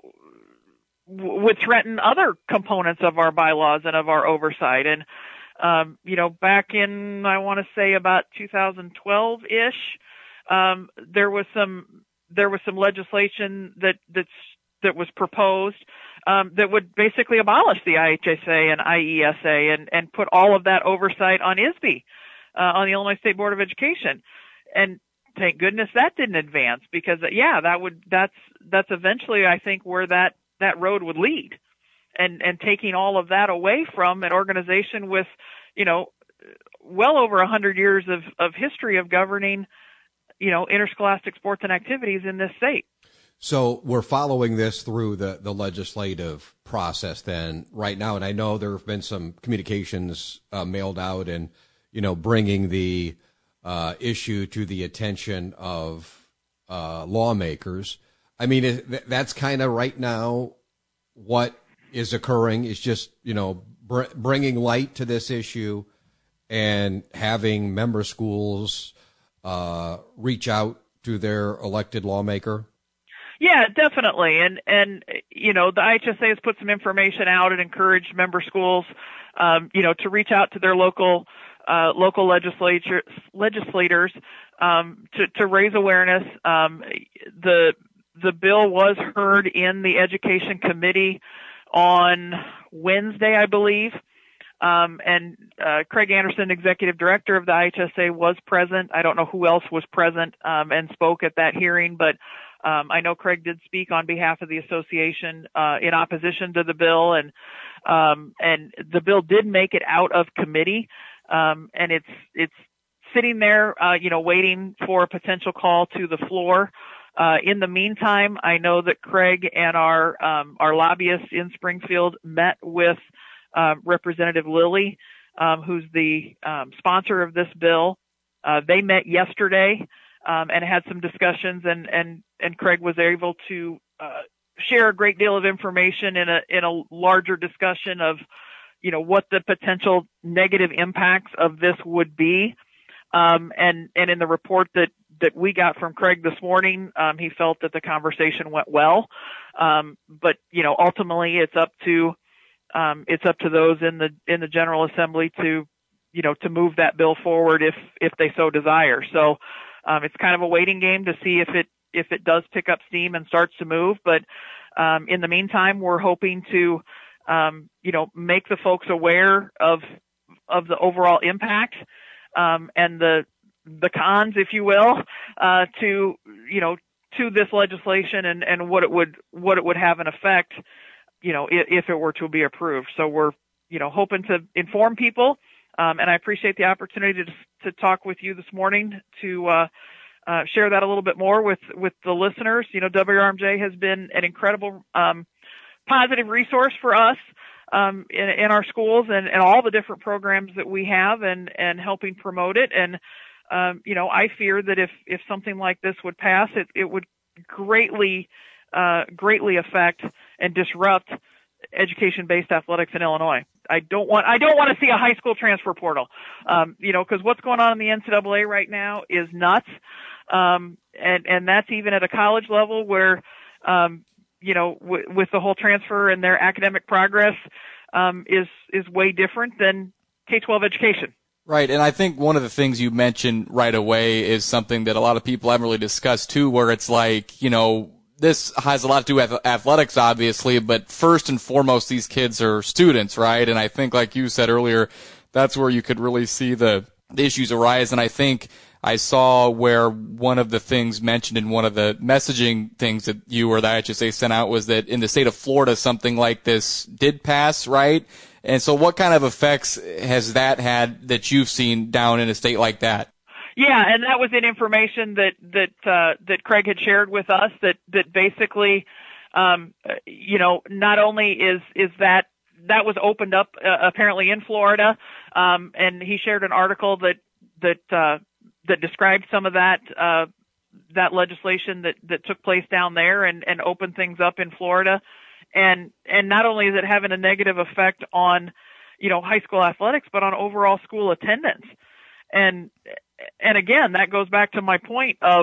Speaker 14: w- would threaten other components of our bylaws and of our oversight. And, um, you know, back in, I want to say about two thousand twelve ish, um, there was some, there was some legislation that, that's, that was proposed, um, that would basically abolish the I H S A and I E S A and, and put all of that oversight on I S B. Uh, on the Illinois State Board of Education. And thank goodness that didn't advance because, yeah, that would, that's, that's eventually, I think, where that, that road would lead. And, and taking all of that away from an organization with, you know, well over a hundred years of, of history of governing, you know, interscholastic sports and activities in this state.
Speaker 5: So we're following this through the, the legislative process then right now. And I know there have been some communications uh, mailed out and, you know, bringing the uh, issue to the attention of uh, lawmakers. I mean, it, that's kind of right now what is occurring is just, you know, br- bringing light to this issue and having member schools uh, reach out to their elected lawmaker.
Speaker 14: Yeah, definitely. And, and, you know, the I H S A has put some information out and encouraged member schools, um, you know, to reach out to their local Uh, local legislature legislators um, to, to raise awareness. Um, the the bill was heard in the Education Committee on Wednesday, I believe. Um, and uh, Craig Anderson, executive director of the I H S A, was present. I don't know who else was present um, and spoke at that hearing, but um, I know Craig did speak on behalf of the association uh, in opposition to the bill, and um, and the bill did make it out of committee, um, and it's it's sitting there, uh, you know, waiting for a potential call to the floor. Uh, in the meantime, I know that Craig and our um, our lobbyists in Springfield met with Uh, Representative Lilly, um, who's the um, sponsor of this bill. Uh, they met yesterday um, and had some discussions, and, and, and Craig was able to uh, share a great deal of information in a in a larger discussion of, you know, what the potential negative impacts of this would be. Um, and and in the report that that we got from Craig this morning, um, he felt that the conversation went well. Um, but you know, ultimately, it's up to Um, it's up to those in the in the General Assembly to, you know, to move that bill forward if if they so desire. So um, it's kind of a waiting game to see if it if it does pick up steam and starts to move. But um, in the meantime, we're hoping to, um, you know, make the folks aware of of the overall impact um, and the the cons, if you will, uh, to you know to this legislation and, and what it would what it would have an effect, you know, if, if it were to be approved. So we're, you know, hoping to inform people. Um, and I appreciate the opportunity to, to talk with you this morning to, uh, uh, share that a little bit more with, with the listeners. You know, W R M J has been an incredible, um, positive resource for us, um, in, in our schools and, and all the different programs that we have and, and helping promote it. And, um, you know, I fear that if, if something like this would pass, it, it would greatly, uh, greatly affect and disrupt education-based athletics in Illinois. I don't want, I don't want to see a high school transfer portal, um, you know, because what's going on in the N C double A right now is nuts. Um, and, and that's even at a college level where, um, you know, w- with the whole transfer and their academic progress, um, is, is way different than K twelve education.
Speaker 6: Right, and I think one of the things you mentioned right away is something that a lot of people haven't really discussed too, where it's like, you know, this has a lot to do with athletics, obviously, but first and foremost, these kids are students, right? And I think, like you said earlier, that's where you could really see the, the issues arise. And I think I saw where one of the things mentioned in one of the messaging things that you or the I H S A sent out was that in the state of Florida, something like this did pass, right? And so what kind of effects has that had that you've seen down in a state like that?
Speaker 14: Yeah, and that was in information that that uh, that Craig had shared with us. That that basically, um, you know, not only is is that that was opened up uh, apparently in Florida, um, and he shared an article that that uh, that described some of that uh, that legislation that that took place down there and and opened things up in Florida, and and not only is it having a negative effect on, you know, high school athletics, but on overall school attendance, and. And again, that goes back to my point of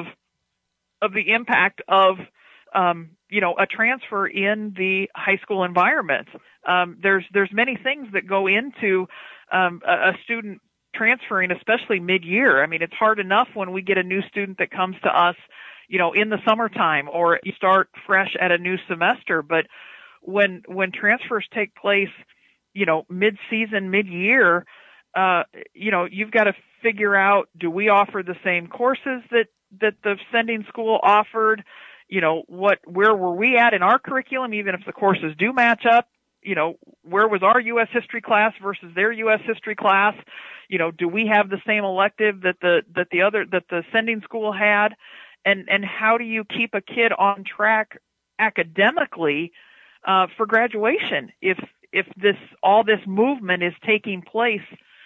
Speaker 14: of the impact of um, you know a transfer in the high school environment. Um, there's there's many things that go into um, a, a student transferring, especially mid-year. I mean, it's hard enough when we get a new student that comes to us, you know, in the summertime, or you start fresh at a new semester. But when when transfers take place, you know, mid-season, mid-year. Uh, you know, you've got to figure out, do we offer the same courses that, that the sending school offered? You know, what, where were we at in our curriculum, even if the courses do match up? You know, where was our U S history class versus their U S history class? You know, do we have the same elective that the, that the other, that the sending school had? And, and how do you keep a kid on track academically, uh, for graduation if, if this, all this movement is taking place,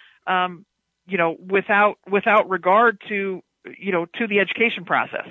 Speaker 14: Um, you know, without without regard to, you know, to the education process.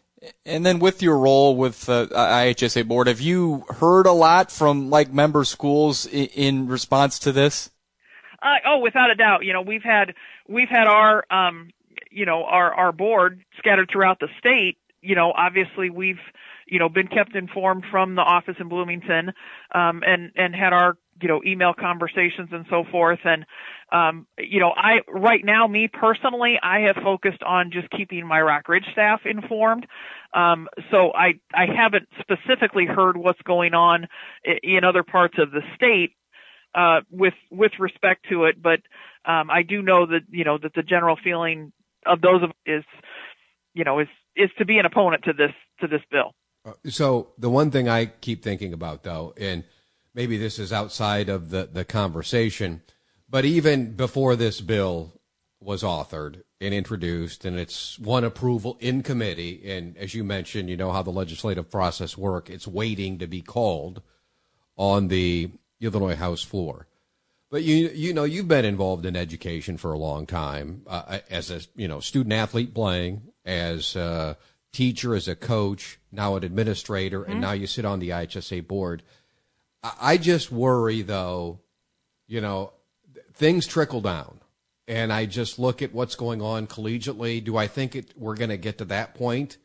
Speaker 6: And then with your role with the uh, I H S A board, have you heard a lot from like member schools in, in response to this?
Speaker 14: Uh, oh, without a doubt. You know, we've had we've had our um, you know, our our board scattered throughout the state. You know, obviously we've you know been kept informed from the office in Bloomington, um, and and had our you know, email conversations and so forth. And, Um, you know, I right now, me personally, I have focused on just keeping my Rock Ridge staff informed. Um, so I I haven't specifically heard what's going on in other parts of the state uh, with with respect to it, but um, I do know that you know that the general feeling of those of is you know is is to be an opponent to this to this bill.
Speaker 15: So the one thing I keep thinking about, though, and maybe this is outside of the, the conversation, but even before this bill was authored and introduced and it's won approval in committee, and as you mentioned, you know how the legislative process works, it's waiting to be called on the Illinois House floor. But you you know you've been involved in education for a long time, uh, as a you know student athlete playing, as a teacher, as a coach, now an administrator, mm-hmm. and now you sit on the I H S A board. I, I just worry, though, you know, things trickle down, and I just look at what's going on collegiately. Do I think it, we're going to get to that point?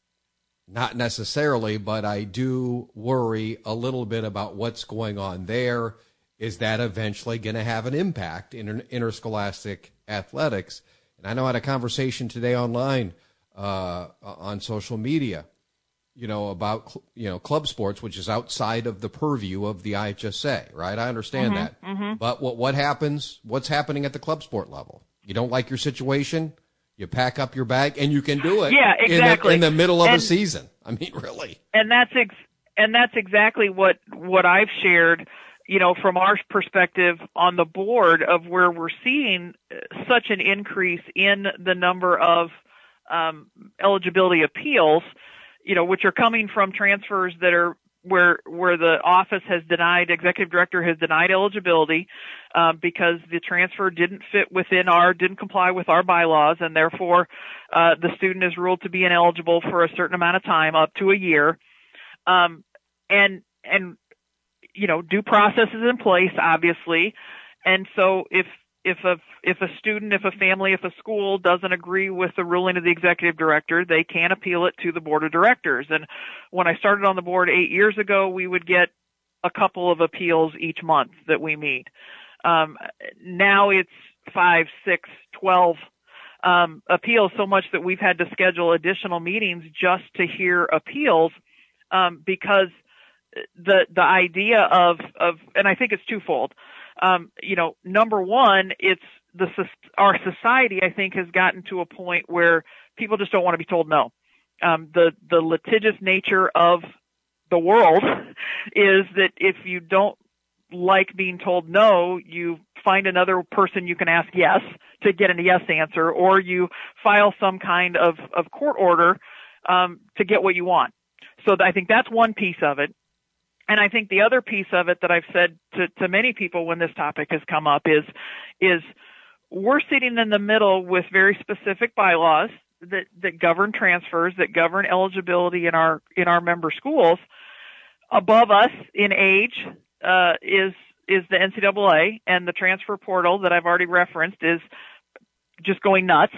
Speaker 15: Not necessarily, but I do worry a little bit about what's going on there. Is that eventually going to have an impact in interscholastic athletics? And I know I had a conversation today online uh, on social media, you know, about, you know, club sports, which is outside of the purview of the I H S A, right? I understand
Speaker 14: mm-hmm,
Speaker 15: that.
Speaker 14: Mm-hmm.
Speaker 15: But what, what happens, what's happening at the club sport level? You don't like your situation, you pack up your bag, and you can do it
Speaker 14: yeah, exactly.
Speaker 15: in, the, in the middle of
Speaker 14: and,
Speaker 15: a season. I mean, really.
Speaker 14: And that's ex- and that's exactly what, what I've shared, you know, from our perspective on the board of where we're seeing such an increase in the number of um, eligibility appeals, you know, which are coming from transfers that are where where the office has denied, executive director has denied eligibility uh, because the transfer didn't fit within our, didn't comply with our bylaws, and therefore uh, the student is ruled to be ineligible for a certain amount of time, up to a year. Um, and and you know, due process is in place, obviously. And so if, if a, if a student, if a family, if a school doesn't agree with the ruling of the executive director, they can appeal it to the board of directors. And when I started on the board eight years ago, we would get a couple of appeals each month that we meet. Um, now it's five, six, twelve, um, appeals, so much that we've had to schedule additional meetings just to hear appeals, um, because the the idea of of and I think it's twofold. Um, you know, number one, it's the our society I think has gotten to a point where people just don't want to be told no. Um, the the litigious nature of the world is that if you don't like being told no, you find another person you can ask yes to get a yes answer, or you file some kind of of court order um, to get what you want. So I think that's one piece of it. And I think the other piece of it that I've said to, to many people when this topic has come up is, is we're sitting in the middle with very specific bylaws that, that govern transfers, that govern eligibility in our, in our member schools. Above us in age, uh, is, is the N C double A, and the transfer portal that I've already referenced is just going nuts,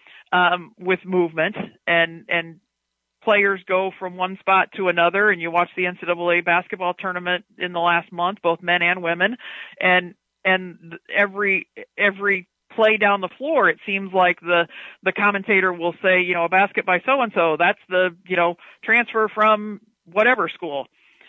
Speaker 14: um, with movement and, and, players go from one spot to another, and you watch the N C double A basketball tournament in the last month, both men and women, and and every every play down the floor, it seems like the the commentator will say, you know, a basket by so and so, that's the you know transfer from whatever school,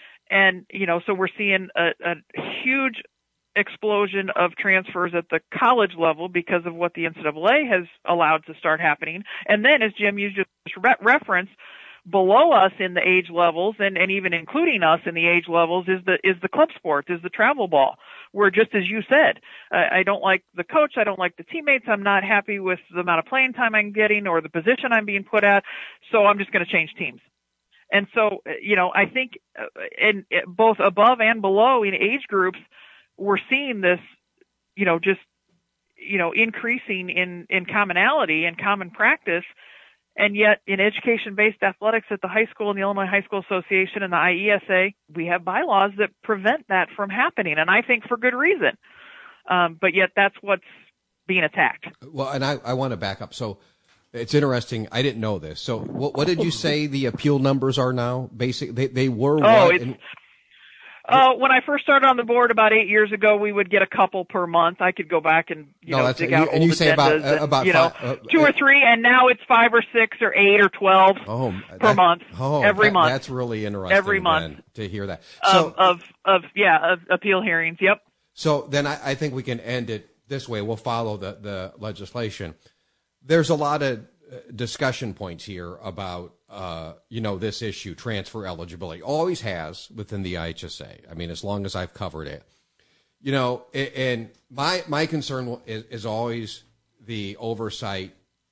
Speaker 14: and you know, so we're seeing a, a huge explosion of transfers at the college level because of what the N C double A has allowed to start happening, and then as Jim you just re- referenced. Below us in the age levels, and, and even including us in the age levels, is the is the club sport, is the travel ball, where just as you said, I, I don't like the coach, I don't like the teammates, I'm not happy with the amount of playing time I'm getting or the position I'm being put at, so I'm just going to change teams. And so, you know, I think in both above and below in age groups, we're seeing this, you know, just, you know, increasing in, in commonality and common practice. And yet, in education-based athletics at the high school and the Illinois High School Association and the I E S A, we have bylaws that prevent that from happening, and I think for good reason. Um, but yet, that's what's being attacked.
Speaker 15: Well, and I, I want to back up. So it's interesting. I didn't know this. So what, what did you say the appeal numbers are now? Basically, they, they were
Speaker 14: oh,
Speaker 15: what?
Speaker 14: It's,
Speaker 15: and-
Speaker 14: Uh, when I first started on the board about eight years ago, we would get a couple per month. I could go back and you
Speaker 15: no,
Speaker 14: know
Speaker 15: that's,
Speaker 14: dig
Speaker 15: you,
Speaker 14: out
Speaker 15: and
Speaker 14: old
Speaker 15: you say about
Speaker 14: agendas and,
Speaker 15: about
Speaker 14: you know,
Speaker 15: five, uh,
Speaker 14: two or three, and now it's five or six or eight or twelve
Speaker 15: oh,
Speaker 14: per
Speaker 15: that,
Speaker 14: month
Speaker 15: oh,
Speaker 14: every
Speaker 15: that,
Speaker 14: month.
Speaker 15: That's really interesting.
Speaker 14: Every month
Speaker 15: Ben, to hear that.
Speaker 14: So, of, of of yeah of appeal hearings. Yep.
Speaker 15: So then I, I think we can end it this way. We'll follow the the legislation. There's a lot of discussion points here about, uh, you know, this issue, transfer eligibility. Always has within the I H S A. I mean, as long as I've covered it. You know, and my my concern is, is always the oversight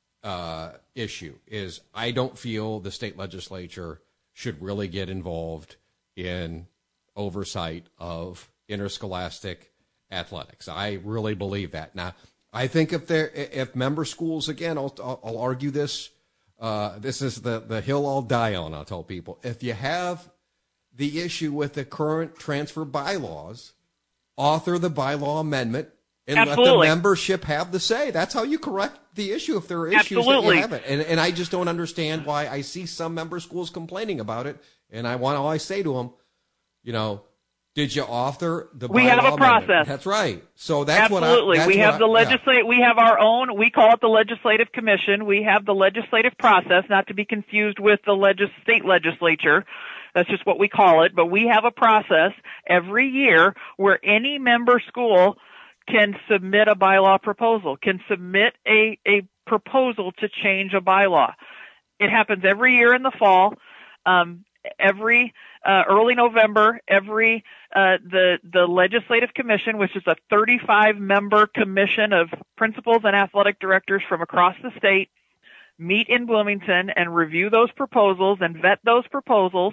Speaker 15: uh, issue. Is I don't feel the state legislature should really get involved in oversight of interscholastic athletics. I really believe that. Now, I think if there, if member schools, again, I'll, I'll argue this. Uh, this is the, the hill I'll die on. I'll tell people, if you have the issue with the current transfer bylaws, author the bylaw amendment and
Speaker 14: Absolutely.
Speaker 15: let the membership have the say. That's how you correct the issue if there are issues
Speaker 14: Absolutely.
Speaker 15: that you haven't. And, and I just don't understand why I see some member schools complaining about it. And I want to always say to them, you know, did you author the bylaw
Speaker 14: We have a
Speaker 15: amendment?
Speaker 14: process.
Speaker 15: That's right. So that's
Speaker 14: Absolutely.
Speaker 15: what I, that's
Speaker 14: we have
Speaker 15: what
Speaker 14: the
Speaker 15: I, yeah.
Speaker 14: legislate. We have our own. We call it the legislative commission. We have the legislative process, not to be confused with the legis- state legislature. That's just what we call it. But we have a process every year where any member school can submit a bylaw proposal, can submit a, a proposal to change a bylaw. It happens every year in the fall. Um, every uh, early November, every uh, the the legislative commission, which is a thirty-five member commission of principals and athletic directors from across the state, meet in Bloomington and review those proposals and vet those proposals.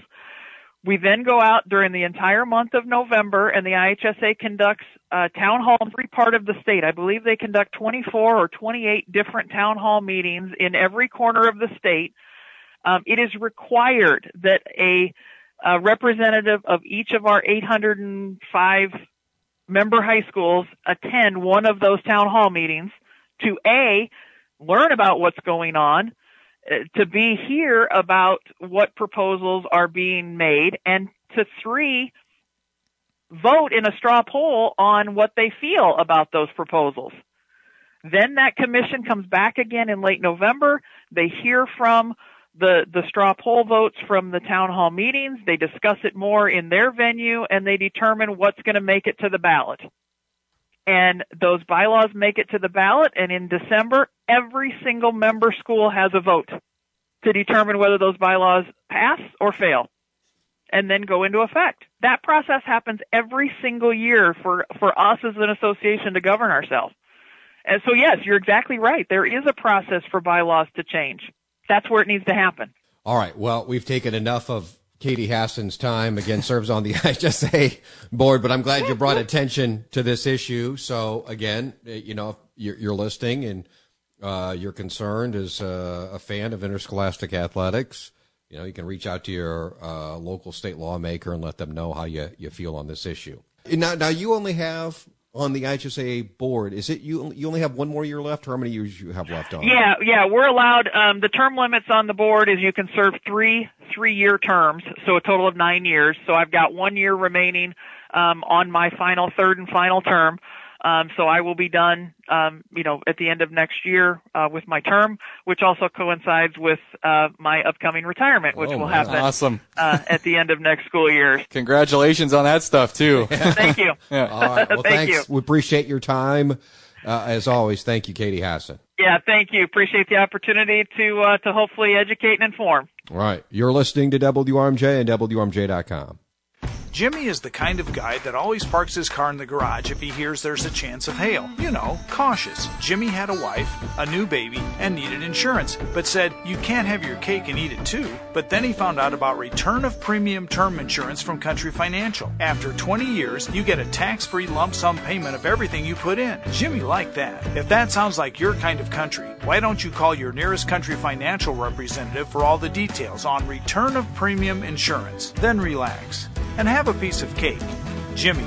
Speaker 14: We then go out during the entire month of November, and the I H S A conducts uh, town hall in every part of the state. I believe they conduct twenty-four or twenty-eight different town hall meetings in every corner of the state. Um, it is required that a, a representative of each of our eight hundred five member high schools attend one of those town hall meetings to A, learn about what's going on, to B, hear about what proposals are being made, and to three, vote in a straw poll on what they feel about those proposals. Then that commission comes back again in late November. They hear from the, the straw poll votes from the town hall meetings. They discuss it more in their venue, and they determine what's going to make it to the ballot. And those bylaws make it to the ballot, and in December, every single member school has a vote to determine whether those bylaws pass or fail, and then go into effect. That process happens every single year for, for us as an association to govern ourselves. And so, yes, you're exactly right. There is a process for bylaws to change. That's where it needs to happen.
Speaker 15: All right. Well, we've taken enough of Katie Hassan's time. Again, serves on the I H S A board, but I'm glad you brought attention to this issue. So, again, you know, if you're, you're listening and uh, you're concerned as uh, a fan of interscholastic athletics, you know, you can reach out to your uh, local state lawmaker and let them know how you, you feel on this issue. Now, now you only have on the I H S A board, is it you? You only have one more year left, or how many years you have left on?
Speaker 14: Yeah, yeah, we're allowed. Um, the term limits on the board is you can serve three three-year terms, so a total of nine years. So I've got one year remaining um, on my final third and final term. Um, so I will be done, um, you know, at the end of next year uh, with my term, which also coincides with uh, my upcoming retirement, which
Speaker 6: oh,
Speaker 14: will
Speaker 6: man.
Speaker 14: happen
Speaker 6: awesome.
Speaker 14: uh, at the end of next school year.
Speaker 6: Congratulations on that stuff, too.
Speaker 14: Thank you.
Speaker 6: Yeah.
Speaker 15: All right. Well,
Speaker 14: Thank
Speaker 15: thanks.
Speaker 14: you.
Speaker 15: We appreciate your time. Uh, as always, thank you, Katie Hassan.
Speaker 14: Yeah, thank you. Appreciate the opportunity to uh, to hopefully educate and inform.
Speaker 15: All right. You're listening to W R M J and W R M J dot com.
Speaker 10: Jimmy is the kind of guy that always parks his car in the garage if he hears there's a chance of hail. You know, cautious. Jimmy had a wife, a new baby, and needed insurance, but said, you can't have your cake and eat it too. But then he found out about return of premium term insurance from Country Financial. After twenty years, you get a tax-free lump sum payment of everything you put in. Jimmy liked that. If that sounds like your kind of country, why don't you call your nearest Country Financial representative for all the details on return of premium insurance? Then relax and have a piece of cake. Jimmy did.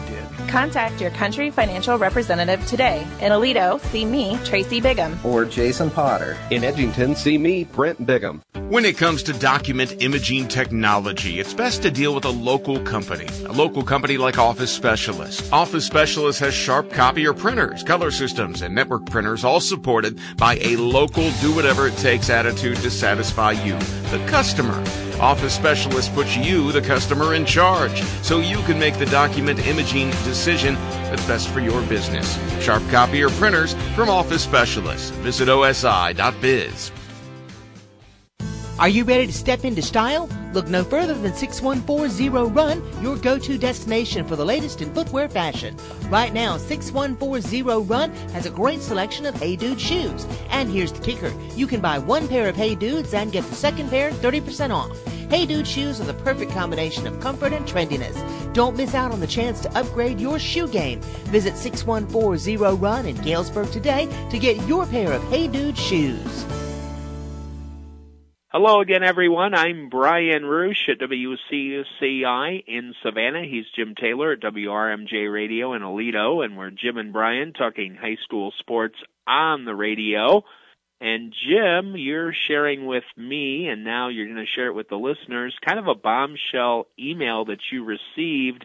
Speaker 9: Contact your Country Financial representative today. In Aledo, see me, Tracy Bigham.
Speaker 11: Or Jason Potter. In Edgington, see me, Brent Bigham.
Speaker 1: When it comes to document imaging technology, it's best to deal with a local company. A local company like Office Specialist. Office Specialist has sharp copier printers, color systems, and network printers, all supported by a local do-whatever-it-takes attitude to satisfy you, the customer. Office Specialist puts you, the customer, in charge, so you can make the document imaging decision that's best for your business. Sharp copier printers from Office Specialist. Visit O S I dot biz.
Speaker 12: Are you ready to step into style? Look no further than six one four zero Run, your go-to destination for the latest in footwear fashion. Right now, six one four zero Run has a great selection of Hey Dude shoes. And here's the kicker. You can buy one pair of Hey Dudes and get the second pair thirty percent off. Hey Dude shoes are the perfect combination of comfort and trendiness. Don't miss out on the chance to upgrade your shoe game. Visit six one four zero Run in Galesburg today to get your pair of Hey Dude shoes.
Speaker 16: Hello again, everyone. I'm Brian Roosh at W C C I in Savannah. He's Jim Taylor at W R M J Radio in Aledo, and we're Jim and Brian talking high school sports on the radio. And Jim, you're sharing with me, and now you're going to share it with the listeners, kind of a bombshell email that you received,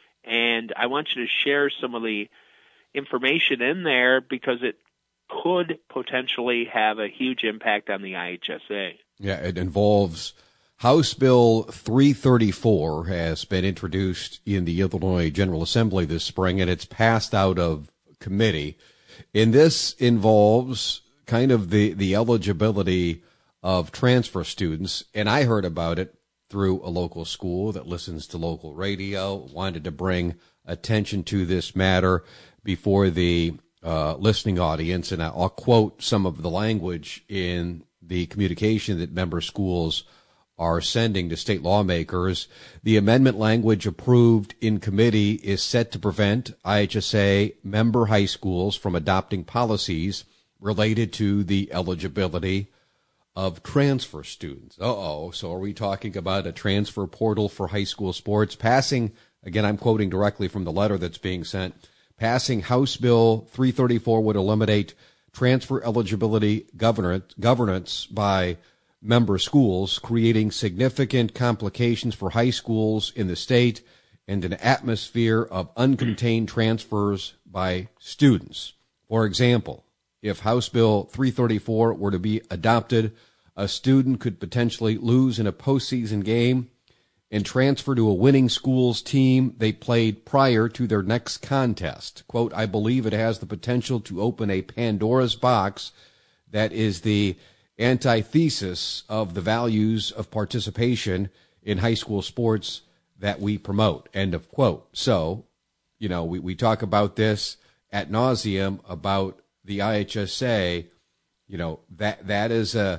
Speaker 16: and I want you to share some of the information in there because it could potentially have a huge impact on the I H S A.
Speaker 15: Yeah, it involves House Bill three thirty-four has been introduced in the Illinois General Assembly this spring, and it's passed out of committee. And this involves kind of the, the eligibility of transfer students, and I heard about it through a local school that listens to local radio, wanted to bring attention to this matter before the uh, listening audience, and I'll quote some of the language in the communication that member schools are sending to state lawmakers. The amendment language approved in committee is set to prevent I H S A member high schools from adopting policies related to the eligibility of transfer students. Uh-oh, so are we talking about a transfer portal for high school sports? Passing, again, I'm quoting directly from the letter that's being sent, passing House Bill three thirty-four would eliminate transfer eligibility governance, governance by member schools, creating significant complications for high schools in the state and an atmosphere of uncontained transfers by students. For example, if House Bill three thirty-four were to be adopted, a student could potentially lose in a postseason game and transfer to a winning school's team they played prior to their next contest. Quote, I believe it has the potential to open a Pandora's box that is the antithesis of the values of participation in high school sports that we promote. End of quote. So, you know, we, we talk about this ad nauseum about the I H S A. You know, that that is a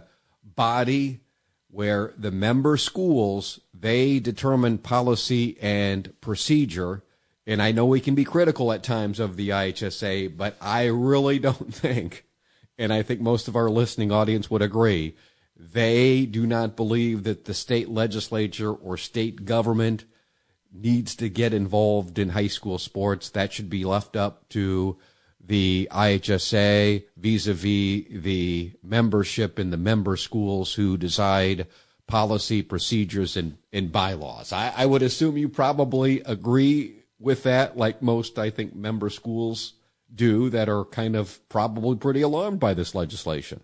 Speaker 15: body where the member schools, they determine policy and procedure. And I know we can be critical at times of the I H S A, but I really don't think, and I think most of our listening audience would agree, they do not believe that the state legislature or state government needs to get involved in high school sports. That should be left up to the I H S A vis-a-vis the membership in the member schools who decide policy, procedures, and, and bylaws. I, I would assume you probably agree with that, like most, I think, member schools do that are kind of probably pretty alarmed by this legislation.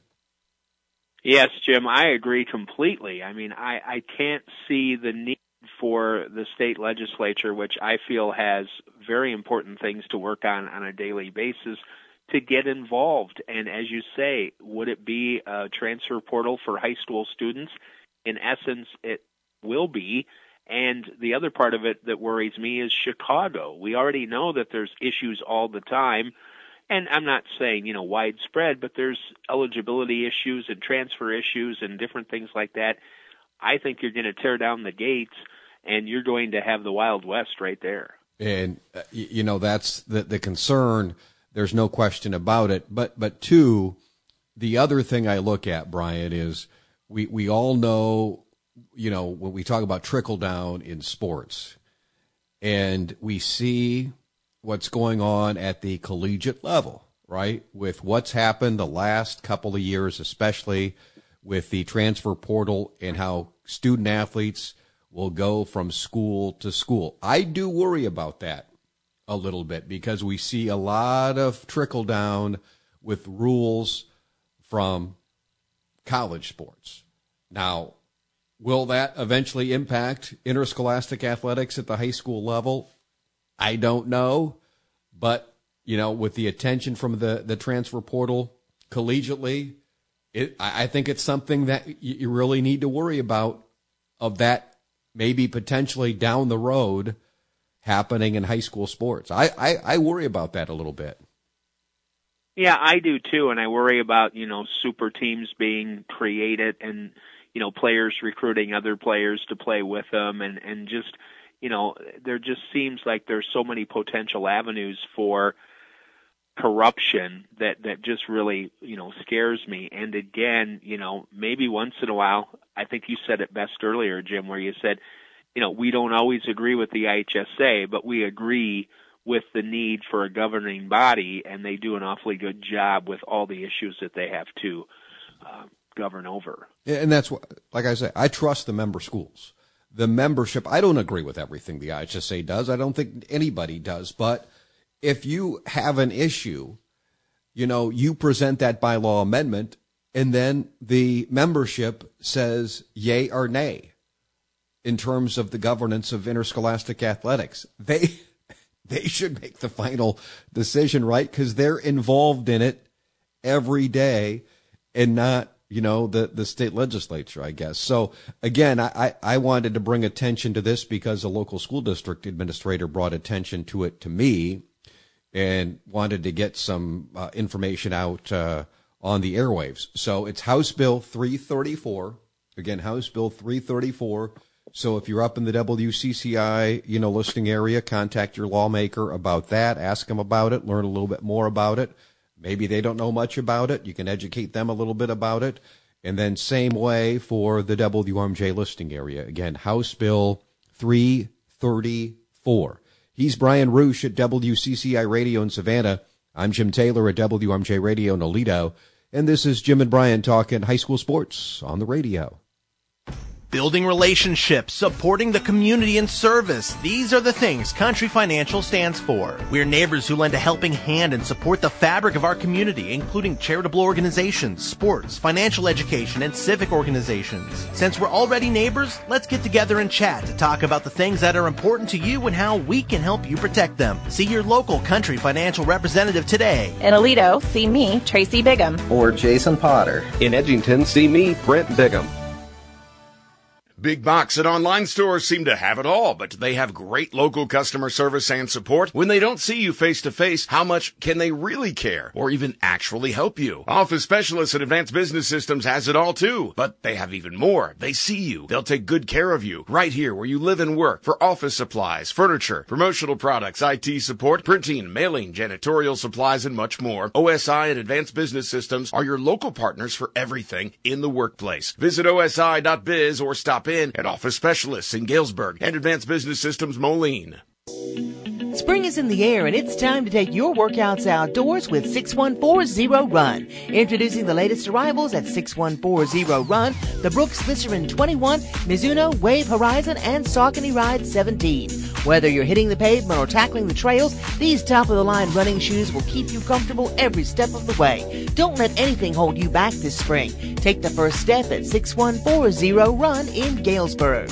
Speaker 16: Yes, Jim, I agree completely. I mean, I, I can't see the need for the state legislature, which I feel has very important things to work on on a daily basis, to get involved. And as you say, would it be a transfer portal for high school students? In essence, it will be. And the other part of it that worries me is Chicago. We already know that there's issues all the time. And I'm not saying, you know, widespread, but there's eligibility issues and transfer issues and different things like that. I think you're going to tear down the gates, and you're going to have the Wild West right there.
Speaker 15: And, uh, you know, that's the, the concern. There's no question about it. But, but two, the other thing I look at, Brian, is we, we all know, you know, when we talk about trickle down in sports, and we see what's going on at the collegiate level, right? With what's happened the last couple of years, especially with the transfer portal and how student athletes will go from school to school. I do worry about that a little bit because we see a lot of trickle down with rules from college sports. Now, will that eventually impact interscholastic athletics at the high school level? I don't know. But, you know, with the attention from the, the transfer portal collegiately, it, I, I think it's something that you, you really need to worry about, of that maybe potentially down the road happening in high school sports. I, I, I worry about that a little bit.
Speaker 16: Yeah, I do too, and I worry about, you know, super teams being created and, you know, players recruiting other players to play with them, and, and just, you know, there just seems like there's so many potential avenues for corruption that, that just really, you know, scares me. And again, you know, maybe once in a while, I think you said it best earlier, Jim, where you said, you know, we don't always agree with the I H S A, but we agree with the need for a governing body, and they do an awfully good job with all the issues that they have to uh, govern over.
Speaker 15: And that's what, like I said, I trust the member schools. The membership, I don't agree with everything the I H S A does. I don't think anybody does. But if you have an issue, you know, you present that bylaw amendment, and then the membership says yay or nay in terms of the governance of interscholastic athletics. They they should make the final decision, right? Because they're involved in it every day, and not, you know, the, the state legislature, I guess. So, again, I, I wanted to bring attention to this because a local school district administrator brought attention to it to me and wanted to get some uh, information out uh, on the airwaves. So it's House Bill three thirty-four. Again, House Bill three thirty-four. So if you're up in the W C C I, you know, listening area, contact your lawmaker about that. Ask them about it. Learn a little bit more about it. Maybe they don't know much about it. You can educate them a little bit about it. And then same way for the W R M J listing area. Again, House Bill three thirty-four. He's Brian Roosh at W C C I Radio in Savannah. I'm Jim Taylor at W R M J Radio in Aledo. And this is Jim and Brian talking high school sports on the radio.
Speaker 8: Building relationships, supporting the community, and service. These are the things Country Financial stands for. We're neighbors who lend a helping hand and support the fabric of our community, including charitable organizations, sports, financial education, and civic organizations. Since we're already neighbors, let's get together and chat to talk about the things that are important to you and how we can help you protect them. See your local Country Financial representative today.
Speaker 9: In Aledo, see me, Tracy Bigham.
Speaker 11: Or Jason Potter. In Edgington, see me, Brent Bigham.
Speaker 1: Big box and online stores seem to have it all, but do they have great local customer service and support? When they don't see you face to face, how much can they really care or even actually help you? Office Specialists at Advanced Business Systems has it all too, but they have even more. They see you. They'll take good care of you right here where you live and work for office supplies, furniture, promotional products, I T support, printing, mailing, janitorial supplies, and much more. O S I and Advanced Business Systems are your local partners for everything in the workplace. Visit O S I dot biz or stop in at Office Specialists in Galesburg and Advanced Business Systems Moline.
Speaker 12: Spring is in the air, and it's time to take your workouts outdoors with six one four Zero Run. Introducing the latest arrivals at six one four Zero Run, the Brooks Glycerin twenty-one, Mizuno Wave Horizon, and Saucony Ride seventeen. Whether you're hitting the pavement or tackling the trails, these top-of-the-line running shoes will keep you comfortable every step of the way. Don't let anything hold you back this spring. Take the first step at six one four Zero Run in Galesburg.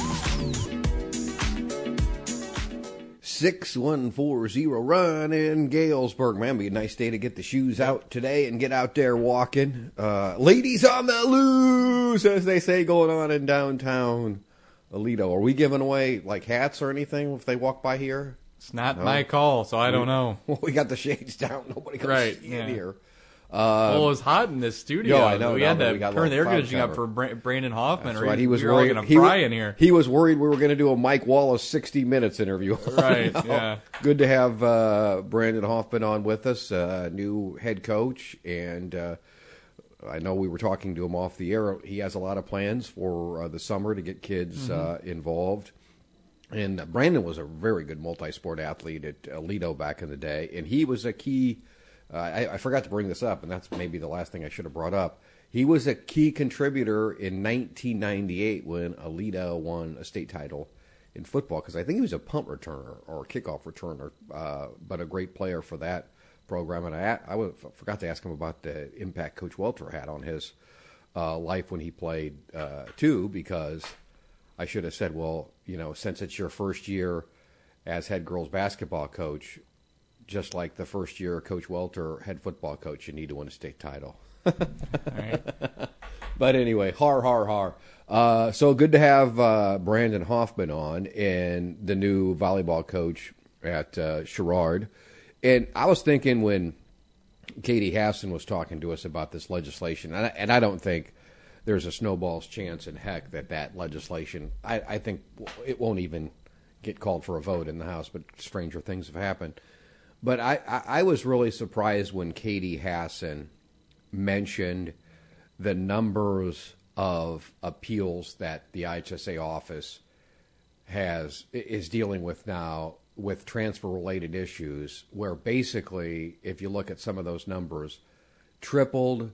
Speaker 5: six one four Zero Run in Galesburg. Man, it'd be a nice day to get the shoes out today and get out there walking. Uh, ladies on the loose, as they say, going on in downtown Aledo. Are we giving away like hats or anything if they walk by here?
Speaker 6: It's not
Speaker 5: no?
Speaker 6: my call, so I don't know.
Speaker 5: Well, we got the shades down. Nobody can
Speaker 6: right,
Speaker 5: see
Speaker 6: yeah.
Speaker 5: in here.
Speaker 6: Uh, well, it was hot in this studio.
Speaker 5: Yeah, I know.
Speaker 6: We
Speaker 5: no,
Speaker 6: had to
Speaker 5: we
Speaker 6: turn the air conditioning up for Brandon Hoffman,
Speaker 5: That's
Speaker 6: or
Speaker 5: right.
Speaker 6: he,
Speaker 5: he was
Speaker 6: we were
Speaker 5: worried.
Speaker 6: all going to fry
Speaker 5: was,
Speaker 6: in here.
Speaker 5: He was worried we were going to do a Mike Wallace sixty minutes interview.
Speaker 6: Right,
Speaker 5: no.
Speaker 6: yeah.
Speaker 5: Good to have uh, Brandon Hoffman on with us, uh, new head coach, and uh, I know we were talking to him off the air. He has a lot of plans for uh, the summer to get kids
Speaker 6: mm-hmm.
Speaker 5: uh, involved. And Brandon was a very good multi-sport athlete at Aledo back in the day, and he was a key. Uh, I, I forgot to bring this up, and that's maybe the last thing I should have brought up. He was a key contributor in nineteen ninety-eight when Aledo won a state title in football, because I think he was a punt returner or a kickoff returner, uh, but a great player for that program. And I, I was, forgot to ask him about the impact Coach Welter had on his uh, life when he played uh, too, because I should have said, well, you know, since it's your first year as head girls basketball coach, just like the first year Coach Welter, head football coach, you need to win a state title. All right. But anyway, har, har, har. Uh, so good to have uh, Brandon Hoffman on, and the new volleyball coach at uh, Sherrard. And I was thinking when Katie Hassan was talking to us about this legislation, and I, and I don't think there's a snowball's chance in heck that that legislation, I, I think it won't even get called for a vote in the House, but stranger things have happened. But I, I, I was really surprised when Katie Hassan mentioned the numbers of appeals that the I H S A office has is dealing with now with transfer-related issues, where basically, if you look at some of those numbers, tripled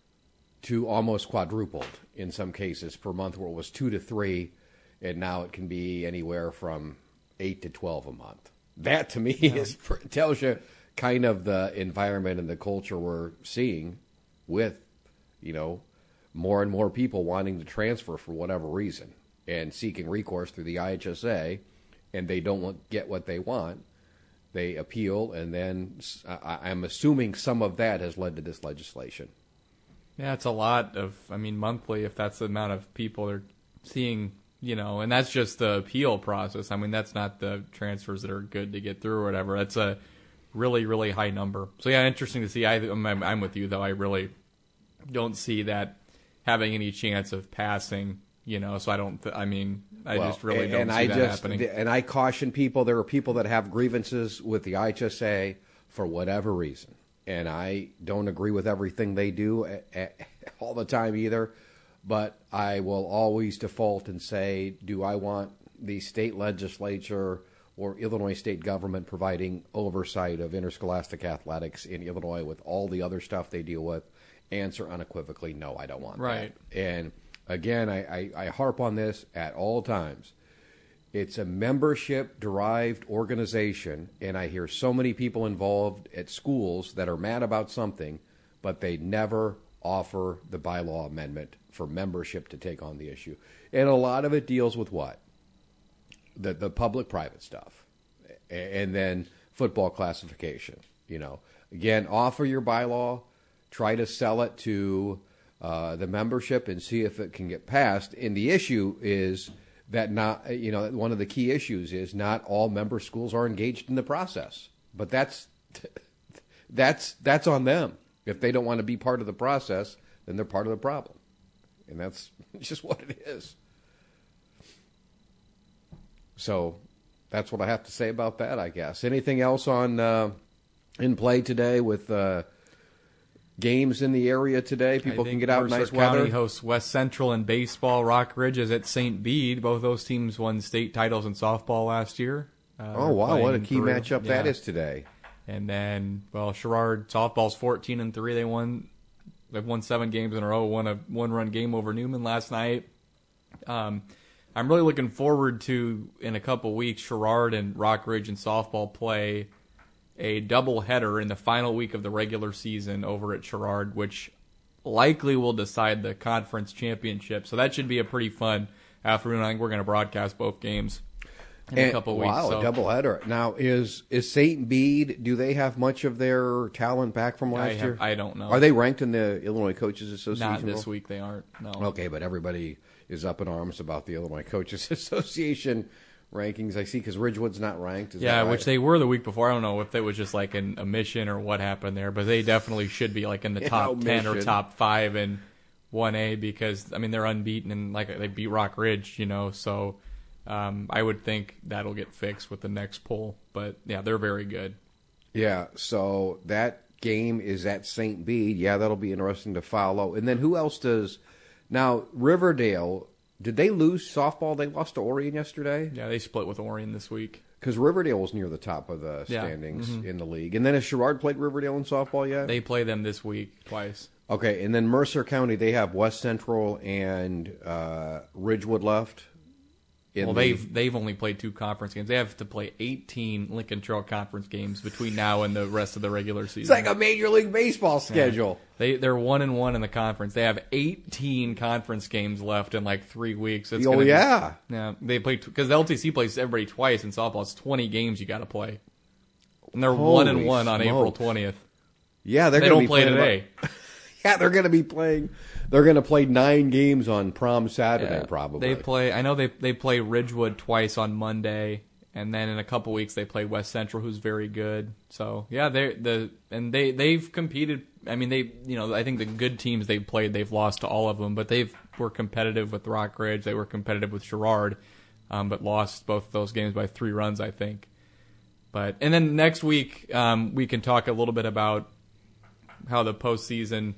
Speaker 5: to almost quadrupled in some cases per month, where it was two to three, and now it can be anywhere from eight to twelve a month. That, to me, yeah. is tells you kind of the environment and the culture we're seeing with, you know, more and more people wanting to transfer for whatever reason and seeking recourse through the I H S A, and they don't want, get what they want. They appeal, and then I, I'm assuming some of that has led to this legislation.
Speaker 6: Yeah, it's a lot of, I mean, monthly, if that's the amount of people they're seeing, you know, and that's just the appeal process. I mean, that's not the transfers that are good to get through or whatever. That's a really, really high number. So, yeah, interesting to see. I, I'm, I'm with you, though. I really don't see that having any chance of passing, you know, so I don't, th- I mean, I well, just really
Speaker 5: and,
Speaker 6: don't
Speaker 5: and
Speaker 6: see
Speaker 5: I
Speaker 6: that
Speaker 5: just,
Speaker 6: happening.
Speaker 5: And I caution people, there are people that have grievances with the I H S A for whatever reason. And I don't agree with everything they do a, a, all the time either. But I will always default and say, do I want the state legislature or Illinois state government providing oversight of interscholastic athletics in Illinois with all the other stuff they deal with? Answer unequivocally, no, I don't want
Speaker 6: right.
Speaker 5: that. And again, I, I, I harp on this at all times. It's a membership-derived organization, and I hear so many people involved at schools that are mad about something, but they never offer the bylaw amendment for membership to take on the issue. And a lot of it deals with what? The the public-private stuff. And then football classification. You know, again, offer your bylaw, try to sell it to uh, the membership and see if it can get passed. And the issue is that not, you know, one of the key issues is not all member schools are engaged in the process. But that's that's that's on them. If they don't want to be part of the process, then they're part of the problem. And that's just what it is. So that's what I have to say about that, I guess. Anything else on uh, in play today with uh, games in the area today? People can get out in nice weather.
Speaker 6: County hosts West Central in baseball. Rock Ridge is at Saint Bede. Both those teams won state titles in softball last year.
Speaker 5: Uh, oh, wow. What a key through. matchup
Speaker 6: yeah.
Speaker 5: that is today.
Speaker 6: And then, well, Sherrard softball's fourteen and three. They won. They've won seven games in a row. Won a one-run game over Newman last night. Um, I'm really looking forward to, in a couple weeks, Sherrard and Rock Ridge in softball play a doubleheader in the final week of the regular season over at Sherrard, which likely will decide the conference championship. So that should be a pretty fun afternoon. I think we're going to broadcast both games in and, a couple weeks.
Speaker 5: Wow,
Speaker 6: so.
Speaker 5: a doubleheader. Now, is is Saint Bede, do they have much of their talent back from last
Speaker 6: I have,
Speaker 5: year?
Speaker 6: I don't know.
Speaker 5: Are they ranked in the Illinois Coaches Association?
Speaker 6: Not this week, they aren't, no.
Speaker 5: Okay, but everybody is up in arms about the Illinois Coaches Association rankings. I see, because Ridgewood's not ranked. Is
Speaker 6: yeah,
Speaker 5: that right?
Speaker 6: Which they were the week before. I don't know if that was just like an omission or what happened there, but they definitely should be like in the top ten or top five in one A because, I mean, they're unbeaten and like they beat Rock Ridge, you know, so um, I would think that'll get fixed with the next poll. But, yeah, they're very good.
Speaker 5: Yeah, so that game is at Saint Bede. Yeah, that'll be interesting to follow. And then who else does – now, Riverdale Did they lose softball? They lost to Orion yesterday?
Speaker 6: Yeah, they split with Orion this week.
Speaker 5: Because Riverdale was near the top of the standings yeah. mm-hmm. in the league. And then has Sherrard played Riverdale in softball yet?
Speaker 6: They play them this week twice.
Speaker 5: Okay, and then Mercer County, they have West Central and uh, Ridgewood left.
Speaker 6: Well, the... they've they've only played two conference games. They have to play eighteen Lincoln Trail conference games between now and the rest of the regular season.
Speaker 5: It's like a Major League Baseball schedule.
Speaker 6: Yeah. They they're one and one in the conference. They have eighteen conference games left in like three weeks. It's
Speaker 5: oh yeah,
Speaker 6: be, yeah. They play because the L T C plays everybody twice in softball. It's twenty games you got to play, and they're
Speaker 5: Holy
Speaker 6: one and one on
Speaker 5: smokes.
Speaker 6: April twentieth.
Speaker 5: Yeah, they're
Speaker 6: they
Speaker 5: gonna
Speaker 6: don't
Speaker 5: be
Speaker 6: play
Speaker 5: playing
Speaker 6: today.
Speaker 5: About, yeah, they're going to be playing. They're going to play nine games on prom Saturday,
Speaker 6: yeah,
Speaker 5: probably.
Speaker 6: They play. I know they they play Ridgewood twice on Monday, and then in a couple weeks they play West Central, who's very good. So yeah, they the and they they've competed. I mean, they you know I think the good teams they've played, they've lost to all of them, but they've were competitive with Rock Ridge. They were competitive with Sherrard, um, but lost both of those games by three runs, I think. But and then next week um, we can talk a little bit about how the postseason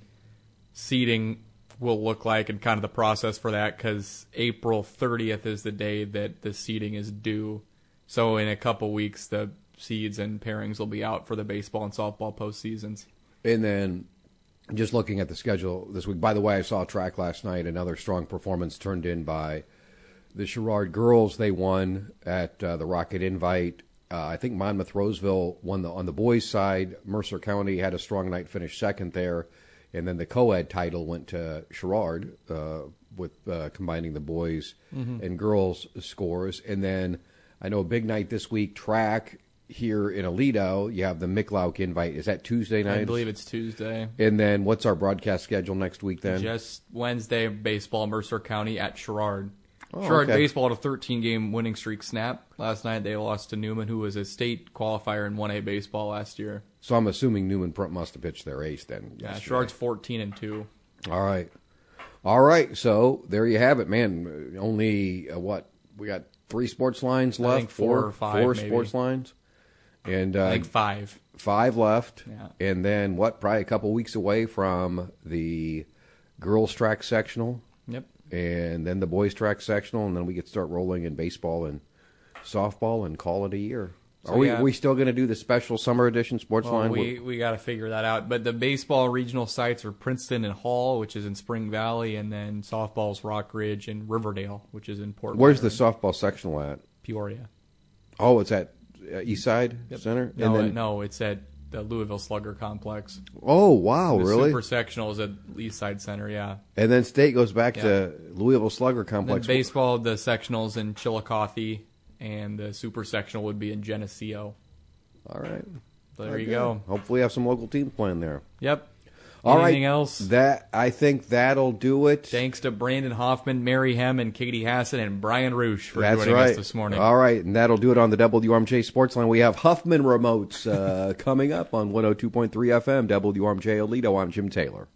Speaker 6: seeding will look like and kind of the process for that, because April thirtieth is the day that the seeding is due. So in a couple weeks, the seeds and pairings will be out for the baseball and softball postseasons.
Speaker 5: And then just looking at the schedule this week, by the way, I saw a track last night, another strong performance turned in by the Sherrard girls. They won at uh, the Rocket Invite. Uh, I think Monmouth Roseville won the, on the boys' side. Mercer County had a strong night, finished second there. And then the co-ed title went to Sherrard uh, with uh, combining the boys mm-hmm. and girls scores. And then I know a big night this week, track here in Aledo. You have the Micklauk Invite. Is that Tuesday night?
Speaker 6: I believe it's Tuesday.
Speaker 5: And then what's our broadcast schedule next week then?
Speaker 6: Just Wednesday, baseball, Mercer County at Sherrard.
Speaker 5: Oh,
Speaker 6: Sherrard
Speaker 5: okay.
Speaker 6: baseball had a thirteen-game winning streak snap. Last night they lost to Newman, who was a state qualifier in one A baseball last year.
Speaker 5: So I'm assuming Newman must have pitched their ace then.
Speaker 6: Yeah,
Speaker 5: yesterday.
Speaker 6: Sherrard's fourteen and two.
Speaker 5: All right. All right, so there you have it, man. Only, uh, what, we got three sports lines left?
Speaker 6: I think four, four or five,
Speaker 5: Four
Speaker 6: maybe.
Speaker 5: sports lines? And uh,
Speaker 6: I think five.
Speaker 5: Five left.
Speaker 6: Yeah.
Speaker 5: And then, what, probably a couple weeks away from the girls' track sectional?
Speaker 6: Yep.
Speaker 5: And then the boys' track sectional, and then we get start rolling in baseball and softball and call it a year.
Speaker 6: So,
Speaker 5: Are we,
Speaker 6: yeah.
Speaker 5: we still going to do the special summer edition sports
Speaker 6: well,
Speaker 5: line?
Speaker 6: We we got to figure that out. But the baseball regional sites are Princeton and Hall, which is in Spring Valley, and then softball's Rock Ridge and Riverdale, which is in Port.
Speaker 5: Where's
Speaker 6: Byron.
Speaker 5: the softball sectional at?
Speaker 6: Peoria.
Speaker 5: Oh, it's at uh, East Side
Speaker 6: Yep.
Speaker 5: Center?
Speaker 6: No,
Speaker 5: and then,
Speaker 6: no, it's at the Louisville Slugger Complex.
Speaker 5: Oh, wow,
Speaker 6: the
Speaker 5: really?
Speaker 6: Super sectional is at East Side Center, yeah.
Speaker 5: And then state goes back
Speaker 6: Yeah.
Speaker 5: to Louisville Slugger
Speaker 6: And
Speaker 5: Complex.
Speaker 6: then baseball, the sectionals in Chillicothe, and the super sectional would be in Geneseo.
Speaker 5: All right.
Speaker 6: There
Speaker 5: Very
Speaker 6: you
Speaker 5: good.
Speaker 6: go.
Speaker 5: Hopefully, have some local teams playing there.
Speaker 6: Yep.
Speaker 5: All
Speaker 6: Anything
Speaker 5: right.
Speaker 6: else?
Speaker 5: That I think that'll do it.
Speaker 6: Thanks to Brandon Hoffman, Mary Hem, and Katie Hassan, and Brian Roosh for
Speaker 5: That's
Speaker 6: joining
Speaker 5: right.
Speaker 6: us this morning.
Speaker 5: All right, and that'll do it on the W R M J Sports Line. We have Huffman remotes uh, coming up on one oh two point three F M, W R M J Aledo. I'm Jim Taylor.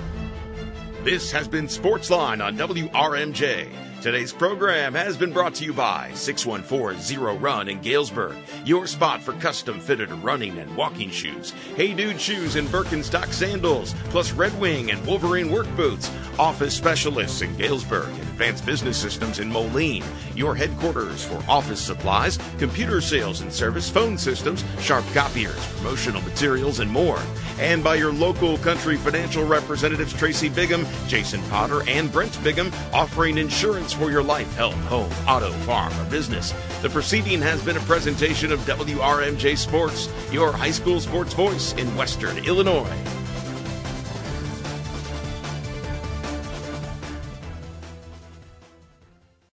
Speaker 1: This has been Sportsline on W R M J. Today's program has been brought to you by six one four Zero Run in Galesburg, your spot for custom-fitted running and walking shoes. Hey Dude Shoes and Birkenstock sandals, plus Red Wing and Wolverine work boots. Office specialists in Galesburg and Advanced Business Systems in Moline, your headquarters for office supplies, computer sales and service, phone systems, sharp copiers, promotional materials, and more. And by your local country financial representatives Tracy Bigham, Jason Potter, and Brent Bigham, offering insurance for your life, health, home, auto, farm, or business. The proceeding has been a presentation of W R M J Sports, your high school sports voice in Western Illinois.